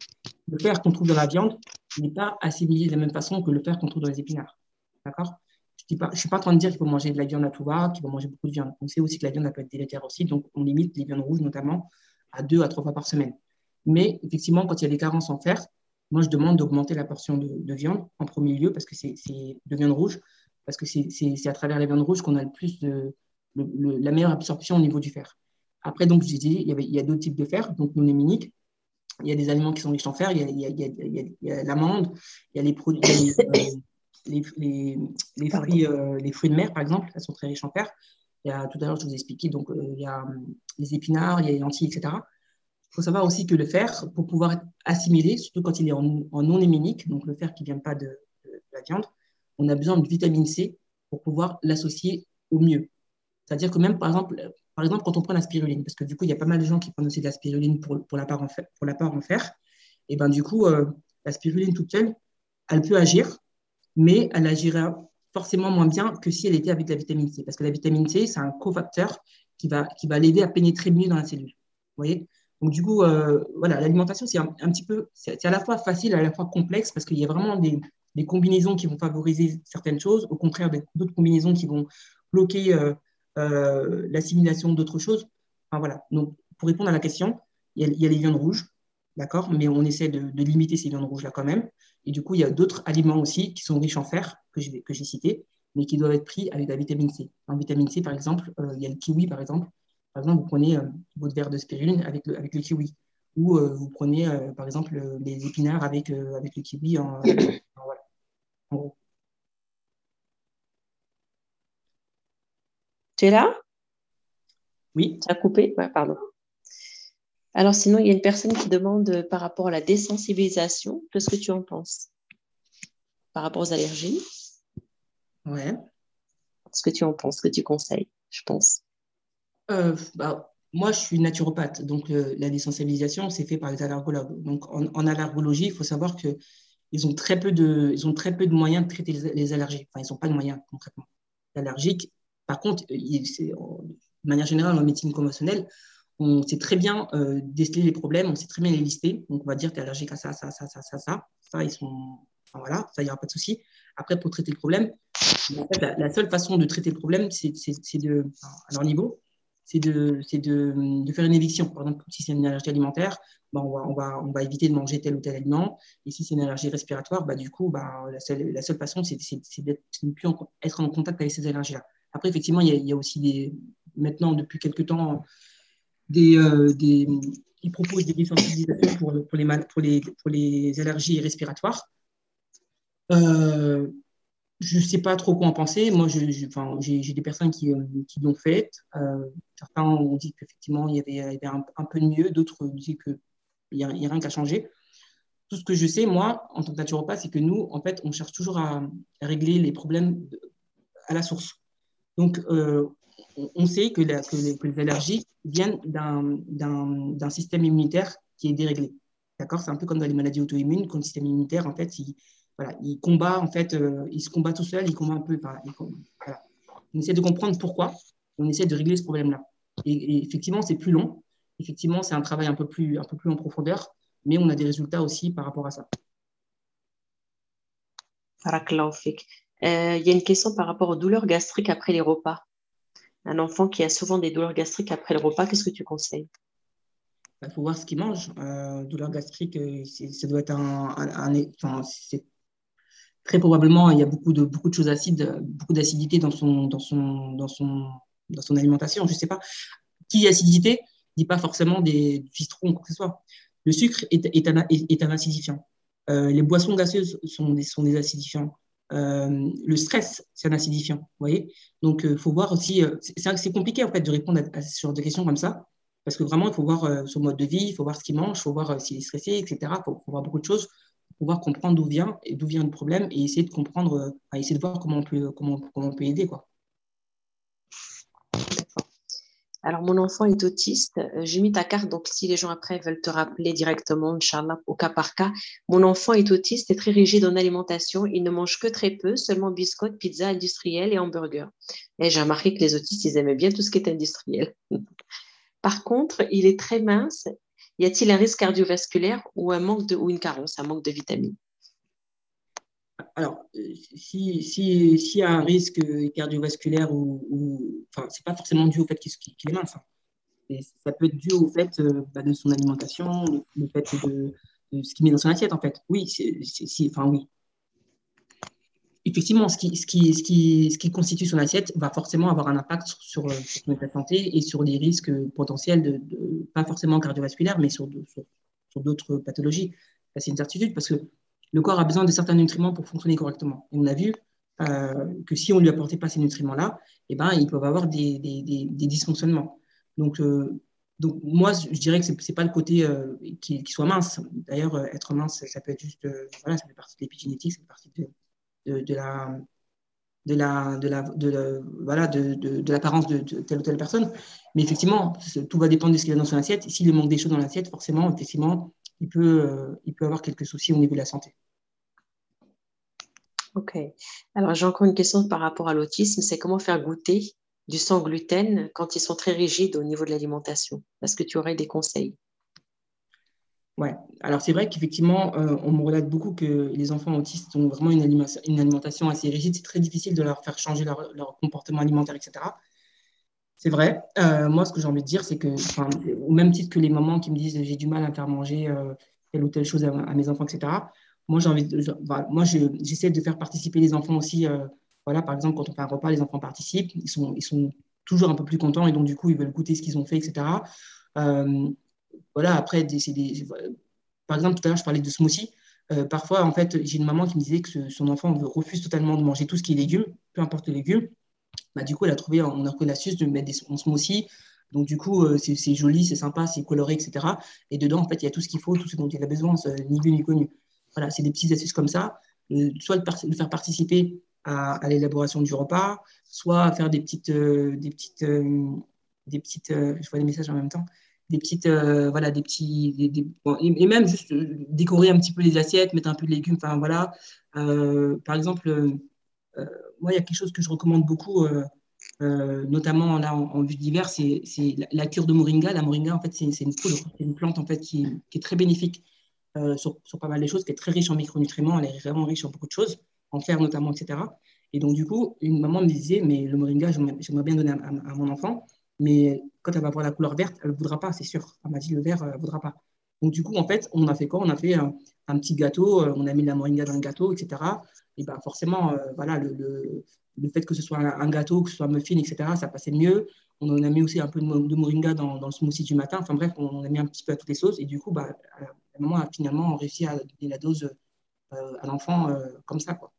le fer qu'on trouve dans la viande n'est pas assimilé de la même façon que le fer qu'on trouve dans les épinards. D'accord? Je ne suis pas en train de dire qu'il faut manger de la viande à tout va, qu'il faut manger beaucoup de viande. On sait aussi que la viande elle peut être délétère aussi, donc on limite les viandes rouges notamment à deux à trois fois par semaine. Mais effectivement, quand il y a des carences en fer, moi je demande d'augmenter la portion de, de viande en premier lieu, parce que c'est de viande rouge, parce que c'est à travers la viande rouge qu'on a le plus de, le, le, la meilleure absorption au niveau du fer. Après, donc, je vous ai dit, il y, avait, il y a d'autres types de fer, donc non héminiques. Il y a des aliments qui sont riches en fer, il y a, il y a, il y a, il y a, il y a l'amande, il y a les produits, il y a les, euh, les, les, les, fruits, euh, les fruits de mer, par exemple, elles sont très riches en fer. Il y a, tout à l'heure, je vous ai expliqué, donc euh, il y a les épinards, il y a les lentilles, et cetera. Il faut savoir aussi que le fer, pour pouvoir être assimilé, surtout quand il est en, en non héminique, donc le fer qui ne vient pas de, de, de la viande, on a besoin de vitamine C pour pouvoir l'associer au mieux. C'est-à-dire que même, par exemple, par exemple, quand on prend la spiruline, parce que du coup, il y a pas mal de gens qui prennent aussi de la spiruline pour, pour l'apport en fer, pour l'apport en fer, et ben du coup, euh, la spiruline toute seule, elle peut agir, mais elle agira forcément moins bien que si elle était avec la vitamine C, parce que la vitamine C, c'est un cofacteur qui va, qui va l'aider à pénétrer mieux dans la cellule. Vous voyez? Donc du coup, euh, voilà, l'alimentation, c'est un, un petit peu, c'est à la fois facile, à la fois complexe, parce qu'il y a vraiment des, des combinaisons qui vont favoriser certaines choses, au contraire d'autres combinaisons qui vont bloquer euh, euh, l'assimilation d'autres choses. Enfin, voilà. Donc, pour répondre à la question, il y a, il y a les viandes rouges, d'accord, mais on essaie de, de limiter ces viandes rouges-là quand même. Et du coup, il y a d'autres aliments aussi qui sont riches en fer, que j'ai cités, mais qui doivent être pris avec la vitamine C. En vitamine C, par exemple, euh, il y a le kiwi, par exemple. Par exemple, vous prenez euh, votre verre de spiruline avec le, avec le kiwi. Ou euh, vous prenez, euh, par exemple, euh, les épinards avec, euh, avec le kiwi en, en, voilà, en gros. Tu es là? Oui. Tu as coupé? Ouais, pardon. Alors, sinon, il y a une personne qui demande euh, par rapport à la désensibilisation, qu'est-ce que tu en penses? Par rapport aux allergies? Ouais. Ce que tu en penses, ce que tu conseilles, je pense. Euh, bah, moi, je suis naturopathe, donc euh, la désensibilisation, c'est fait par les allergologues. Donc, en, en allergologie, il faut savoir qu'ils ont très peu de, ils ont très peu de moyens de traiter les, les allergies. Enfin, ils n'ont pas de moyens concrètement. Allergiques. Par contre, il, de manière générale, en médecine conventionnelle, on sait très bien euh, déceler les problèmes, on sait très bien les lister. Donc, on va dire que tu es allergique à ça, ça, ça, ça, ça, ça. Ça, ils sont, enfin, voilà, ça, il n'y aura pas de souci. Après, pour traiter le problème, en fait, la, la seule façon de traiter le problème, c'est de, enfin, à leur niveau, c'est de, de, de faire une éviction. Par exemple, si c'est une allergie alimentaire, bah, on, va, on, va, on va éviter de manger tel ou tel aliment. Et si c'est une allergie respiratoire, bah, du coup, bah, la, seule, la seule façon, c'est de ne plus en, être en contact avec ces allergies-là. Après, effectivement, il y, a, il y a aussi des, maintenant, depuis quelques temps, des, euh, des, ils proposent des désensibilisations pour, pour, les, pour, les, pour les allergies respiratoires. Euh, je ne sais pas trop quoi en penser. Moi, j'ai des personnes qui, euh, qui l'ont fait. Euh, certains ont dit qu'effectivement, il y avait, il y avait un, un, peu de mieux. D'autres disent qu'il n'y a, a rien qu'à changer. Tout ce que je sais, moi, en tant que naturopathe, c'est que nous, en fait, on cherche toujours à, à régler les problèmes de, à la source. Donc, euh, on, on sait que, la, que, les, que les allergies viennent d'un système immunitaire qui est déréglé. D'accord? C'est un peu comme dans les maladies auto-immunes, quand le système immunitaire, en fait, il, voilà, il combat, en fait, euh, il se combat tout seul, il combat un peu. Voilà, il, voilà. On essaie de comprendre pourquoi, on essaie de régler ce problème-là. Et, et, effectivement, c'est plus long. Effectivement, c'est un travail un peu, plus, un peu plus en profondeur, mais on a des résultats aussi par rapport à ça. Barakallahu-fik. Euh, il y a une question par rapport aux douleurs gastriques après les repas. Un enfant qui a souvent des douleurs gastriques après le repas, qu'est-ce que tu conseilles? Il faut voir ce qu'il mange. Euh, douleur gastrique, ça doit être un, un, un enfin, c'est très probablement, il y a beaucoup de, beaucoup de choses acides, beaucoup d'acidité dans son, dans, son, dans, son, dans son alimentation. Je ne sais pas. Qui dit acidité ne dit pas forcément des, du citron ou quoi que ce soit. Le sucre est, est, un, est, est un acidifiant. Euh, les boissons gazeuses sont des, sont des acidifiants. Euh, le stress, c'est un acidifiant. Vous voyez? Donc, il euh, faut voir aussi. Euh, c'est compliqué en fait de répondre à, à ce genre de questions comme ça. Parce que vraiment, il faut voir euh, son mode de vie, il faut voir ce qu'il mange, il faut voir euh, s'il est stressé, et cetera. Il faut, faut voir beaucoup de choses pour pouvoir comprendre d'où vient, d'où vient le problème et essayer de comprendre, euh, essayer de voir comment on peut, comment, comment on peut aider, quoi. Alors, mon enfant est autiste. J'ai mis ta carte, donc si les gens après veulent te rappeler directement, Inch'Allah, au cas par cas. Mon enfant est autiste et très rigide en alimentation. Il ne mange que très peu, seulement biscottes, pizza industrielle et hamburgers. Et j'ai remarqué que les autistes, ils aimaient bien tout ce qui est industriel. Par contre, il est très mince Y a-t-il un risque cardiovasculaire ou un manque de, ou une carence, un manque de vitamines? Alors, euh, si, si, s'il y a un risque cardiovasculaire ou, ou enfin, c'est pas forcément dû au fait qu'il qu'il est mince, hein. Et ça peut être dû au fait euh, bah, de son alimentation, le, le fait de, de ce qu'il met dans son assiette, en fait. Oui, c'est, c'est, c'est- enfin oui. Effectivement, ce qui, ce, qui, ce, qui, ce qui constitue son assiette va forcément avoir un impact sur, sur, sur son état de santé et sur les risques potentiels, de, de- pas forcément cardiovasculaires, mais sur, de- sur, sur d'autres pathologies. Ça, c'est une certitude parce que le corps a besoin de certains nutriments pour fonctionner correctement. Et on a vu euh, que si on ne lui apportait pas ces nutriments-là, eh ben, ils peuvent avoir des, des, des, des dysfonctionnements. Donc, euh, donc, moi, je dirais que ce n'est pas le côté euh, qui, qui soit mince. D'ailleurs, euh, être mince, ça peut être juste, euh, voilà, ça fait partie de l'épigénétique, ça fait partie de, de, de la, de la, de la, de la- voilà, de, de, de l'apparence de, de telle ou telle personne. Mais effectivement, tout va dépendre de ce qu'il y a dans son assiette. S'il manque des choses dans l'assiette, forcément, effectivement, il peut, euh, il peut avoir quelques soucis au niveau de la santé. Ok. Alors, j'ai encore une question par rapport à l'autisme, c'est comment faire goûter du sans gluten quand ils sont très rigides au niveau de l'alimentation? Est-ce que tu aurais des conseils? Ouais. Alors, c'est vrai qu'effectivement, euh, on me relate beaucoup que les enfants autistes ont vraiment une, alima- une alimentation assez rigide. C'est très difficile de leur faire changer leur, leur comportement alimentaire, et cetera. C'est vrai. Euh, moi, ce que j'ai envie de dire, c'est que, enfin, au même titre que les mamans qui me disent j'ai du mal à faire manger euh, telle ou telle chose à, à mes enfants, et cetera. Moi, j'ai envie de, je- voilà, moi, je- j'essaie de faire participer les enfants aussi. Euh, voilà, par exemple, quand on fait un repas, les enfants participent. Ils sont, ils sont toujours un peu plus contents et donc, du coup, ils veulent goûter ce qu'ils ont fait, et cetera. Euh, voilà, après, des- c'est des- par exemple, tout à l'heure, je parlais de smoothie. Euh, parfois, en fait, j'ai une maman qui me disait que ce- son enfant refuse totalement de manger tout ce qui est légumes, peu importe les légumes. Bah, du coup, elle a trouvé, on a trouvé l'astuce de mettre des en smoothie. Donc, du coup, euh, c'est c'est joli, c'est sympa, c'est coloré, et cetera. Et dedans, en fait, il y a tout ce qu'il faut, tout ce dont il a besoin, ça, ni vu ni connu. Voilà, c'est des petites astuces comme ça. Euh, soit de, par- de faire participer à, à l'élaboration du repas, soit faire des petites, euh, des petites, euh, des petites, euh, je vois les messages en même temps, des petites, euh, voilà, des petits, des- des- bon, et, et même juste euh, décorer un petit peu les assiettes, mettre un peu de légumes, enfin voilà. Euh, par exemple, euh, euh, moi, il y a quelque chose que je recommande beaucoup, euh, euh, notamment là en, en vue d'hiver, c'est c'est la, la cure de moringa. La moringa, en fait, c'est c'est une poudre, c'est une plante en fait qui, qui est très bénéfique euh, sur, sur pas mal de choses, qui est très riche en micronutriments. Elle est vraiment riche en beaucoup de choses, en fer notamment, et cetera. Et donc, du coup, une maman me disait, mais le moringa, j'aimerais j'aimerais bien donner à, à- à mon enfant, mais quand elle va voir la couleur verte, elle ne voudra pas, c'est sûr. Elle m'a dit, le vert, elle ne voudra pas. Donc, du coup, en fait, on a fait quoi? On a fait un, un petit gâteau, euh, on a mis de la moringa dans le gâteau, et cetera. Et ben forcément, euh, voilà, le, le, le fait que ce soit un, un gâteau, que ce soit muffin, et cetera, ça passait mieux. On en a mis aussi un peu de, de moringa dans, dans le smoothie du matin. Enfin bref, on a mis un petit peu à toutes les sauces. Et du coup, bah, à un moment, a finalement réussi à donner la dose euh, à l'enfant euh, comme ça, quoi.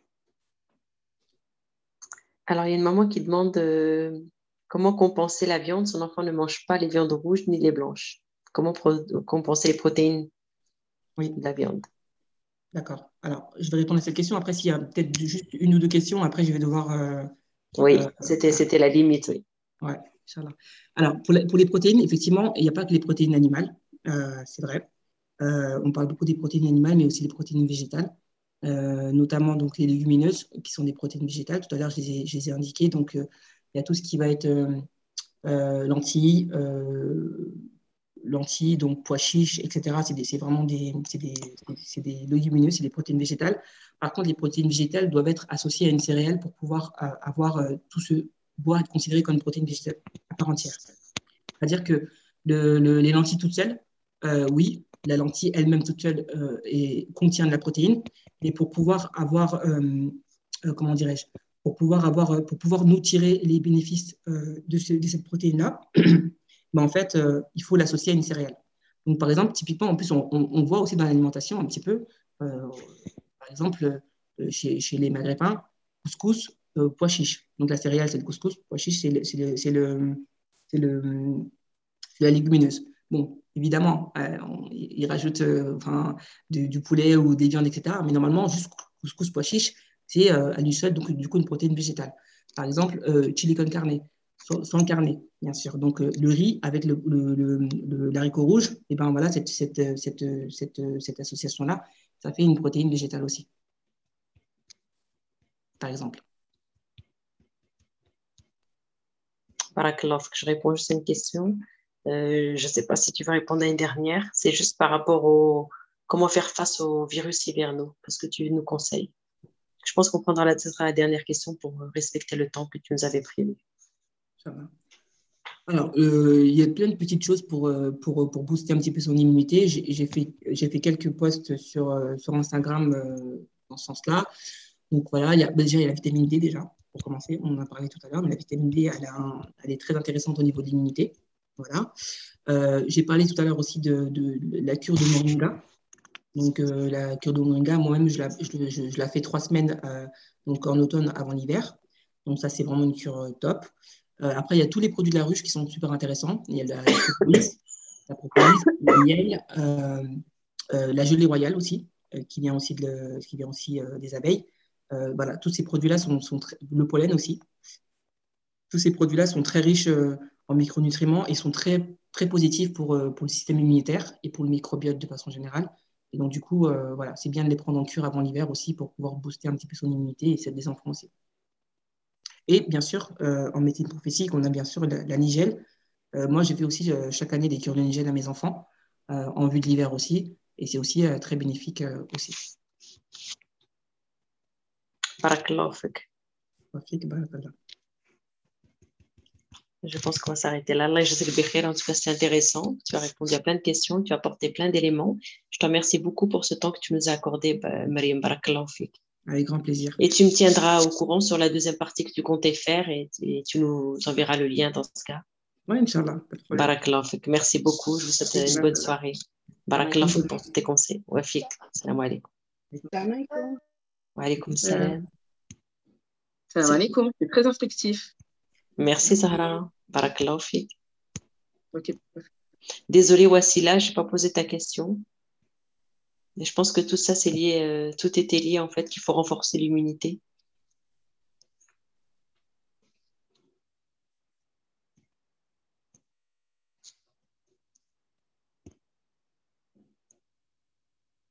Alors, il y a une maman qui demande euh, comment compenser la viande. Son enfant ne mange pas les viandes rouges ni les blanches. Comment pro- compenser les protéines Oui, de la viande? d'accord. Alors, je vais répondre à cette question. Après, s'il y a peut-être juste une ou deux questions, après, je vais devoir. Euh, euh, Oui, c'était, c'était la limite, oui. ouais, Inch'Allah. Alors, pour, la- pour les protéines, effectivement, il n'y a pas que les protéines animales, euh, c'est vrai. Euh, on parle beaucoup des protéines animales, mais aussi des protéines végétales, euh, notamment donc, les légumineuses, qui sont des protéines végétales. Tout à l'heure, je les ai, je les ai indiquées. Donc, euh, il y a tout ce qui va être euh, euh, lentilles, euh, lentilles, donc pois chiches, et cetera. C'est des- c'est vraiment des, c'est des, c'est des légumineuses, c'est des protéines végétales. Par contre, les protéines végétales doivent être associées à une céréale pour pouvoir euh, avoir euh, tout ce bois être considéré comme une protéine végétale à part entière. C'est-à-dire que le, le, les lentilles toutes seules, euh, oui, la lentille elle-même toute seule euh, et, contient de la protéine, mais pour pouvoir avoir, euh, euh, comment dirais-je, pour pouvoir avoir, euh, pour pouvoir nous tirer les bénéfices euh, de, ce, de, cette protéine-là, ben, en fait, euh, il faut l'associer à une céréale. Donc, par exemple, typiquement, en plus, on, on, on voit aussi dans l'alimentation un petit peu, euh, par exemple, euh, chez, chez, les Maghrébins, couscous, euh, pois chiches. Donc, la céréale, c'est le couscous, pois chiches, c'est le, c'est le, c'est le, c'est le, c'est la légumineuse. Bon, évidemment, euh, on, ils rajoutent euh, enfin, du, du poulet ou des viandes, et cetera. Mais normalement, juste couscous pois chiche, c'est euh, à lui seul, donc du coup, une protéine végétale. Par exemple, euh, chili con carne, sans, sans carne, bien sûr. Donc, euh, le riz avec le, le, le, le, l'haricot rouge, et ben voilà, cette, cette, cette, cette, cette association-là, ça fait une protéine végétale aussi, par exemple. Barakallah, faut que je réponds juste à une question. Euh, je ne sais pas si tu veux répondre à une dernière. C'est juste par rapport au comment faire face aux virus hivernaux, parce que tu nous conseilles. Je pense qu'on prendra la, ce sera la dernière question pour respecter le temps que tu nous avais prévu. Ça va. Alors, euh, il y a plein de petites choses pour, euh, pour, pour booster un petit peu son immunité. J'ai j'ai fait, j'ai fait quelques posts sur, euh, sur Instagram euh, dans ce sens-là. Donc voilà, il y a, bah, déjà, il y a la vitamine D déjà, pour commencer. On en a parlé tout à l'heure, mais la vitamine D, elle, a un- elle est très intéressante au niveau de l'immunité. Voilà. Euh, j'ai parlé tout à l'heure aussi de, de, de la cure de Moringa. Donc, euh, la cure de Moringa, moi-même, je la, je, je- je la fais trois semaines euh, donc en automne avant l'hiver. Donc, ça, c'est vraiment une cure euh, top. Euh, après, il y a tous les produits de la ruche qui sont super intéressants. Il y a la, la propolis, la propolis, le miel, euh, euh, la gelée royale aussi, euh, qui vient aussi, de le- qui vient aussi euh, des abeilles. Euh, voilà, tous ces produits-là sont, sont très- le pollen aussi. Tous ces produits-là sont très riches euh, en micronutriments et sont très, très positifs pour, euh, pour le système immunitaire et pour le microbiote de façon générale. Et donc, du coup, euh, voilà, c'est bien de les prendre en cure avant l'hiver aussi pour pouvoir booster un petit peu son immunité et celle des enfants aussi. Et bien sûr, euh, en médecine prophétique, on a bien sûr la, la nigelle. Euh, moi, j'ai fait aussi euh, chaque année des cures de nigelle à mes enfants, euh, en vue de l'hiver aussi. Et c'est aussi euh, très bénéfique euh, aussi. Barakallahu fik. Afrique, bah, voilà. Je pense qu'on va s'arrêter là. Allah yajzak bikhair. En tout cas, c'était intéressant. Tu as répondu à plein de questions, tu as apporté plein d'éléments. Je te remercie beaucoup pour ce temps que tu nous as accordé, bah, Mariam. Barakallahu fik. Avec grand plaisir. Et tu me tiendras au courant sur la deuxième partie que tu comptais faire et, et tu nous enverras le lien dans ce cas. Oui, Inch'Allah, pas de problème. Barakallahu fik. Merci beaucoup. Je vous souhaite une bonne soirée. Barakallahu fik pour tous tes conseils. Wa fik. Salam alaikum. Salam alaikum. Wa alaikum salam. Salam alaikum. C'est très instructif. Merci Zahra. Barakallahu fik. Ok. Désolée Wassila, je n'ai pas posé ta question. Mais je pense que tout ça, c'est lié, euh, tout était lié en fait, qu'il faut renforcer l'immunité.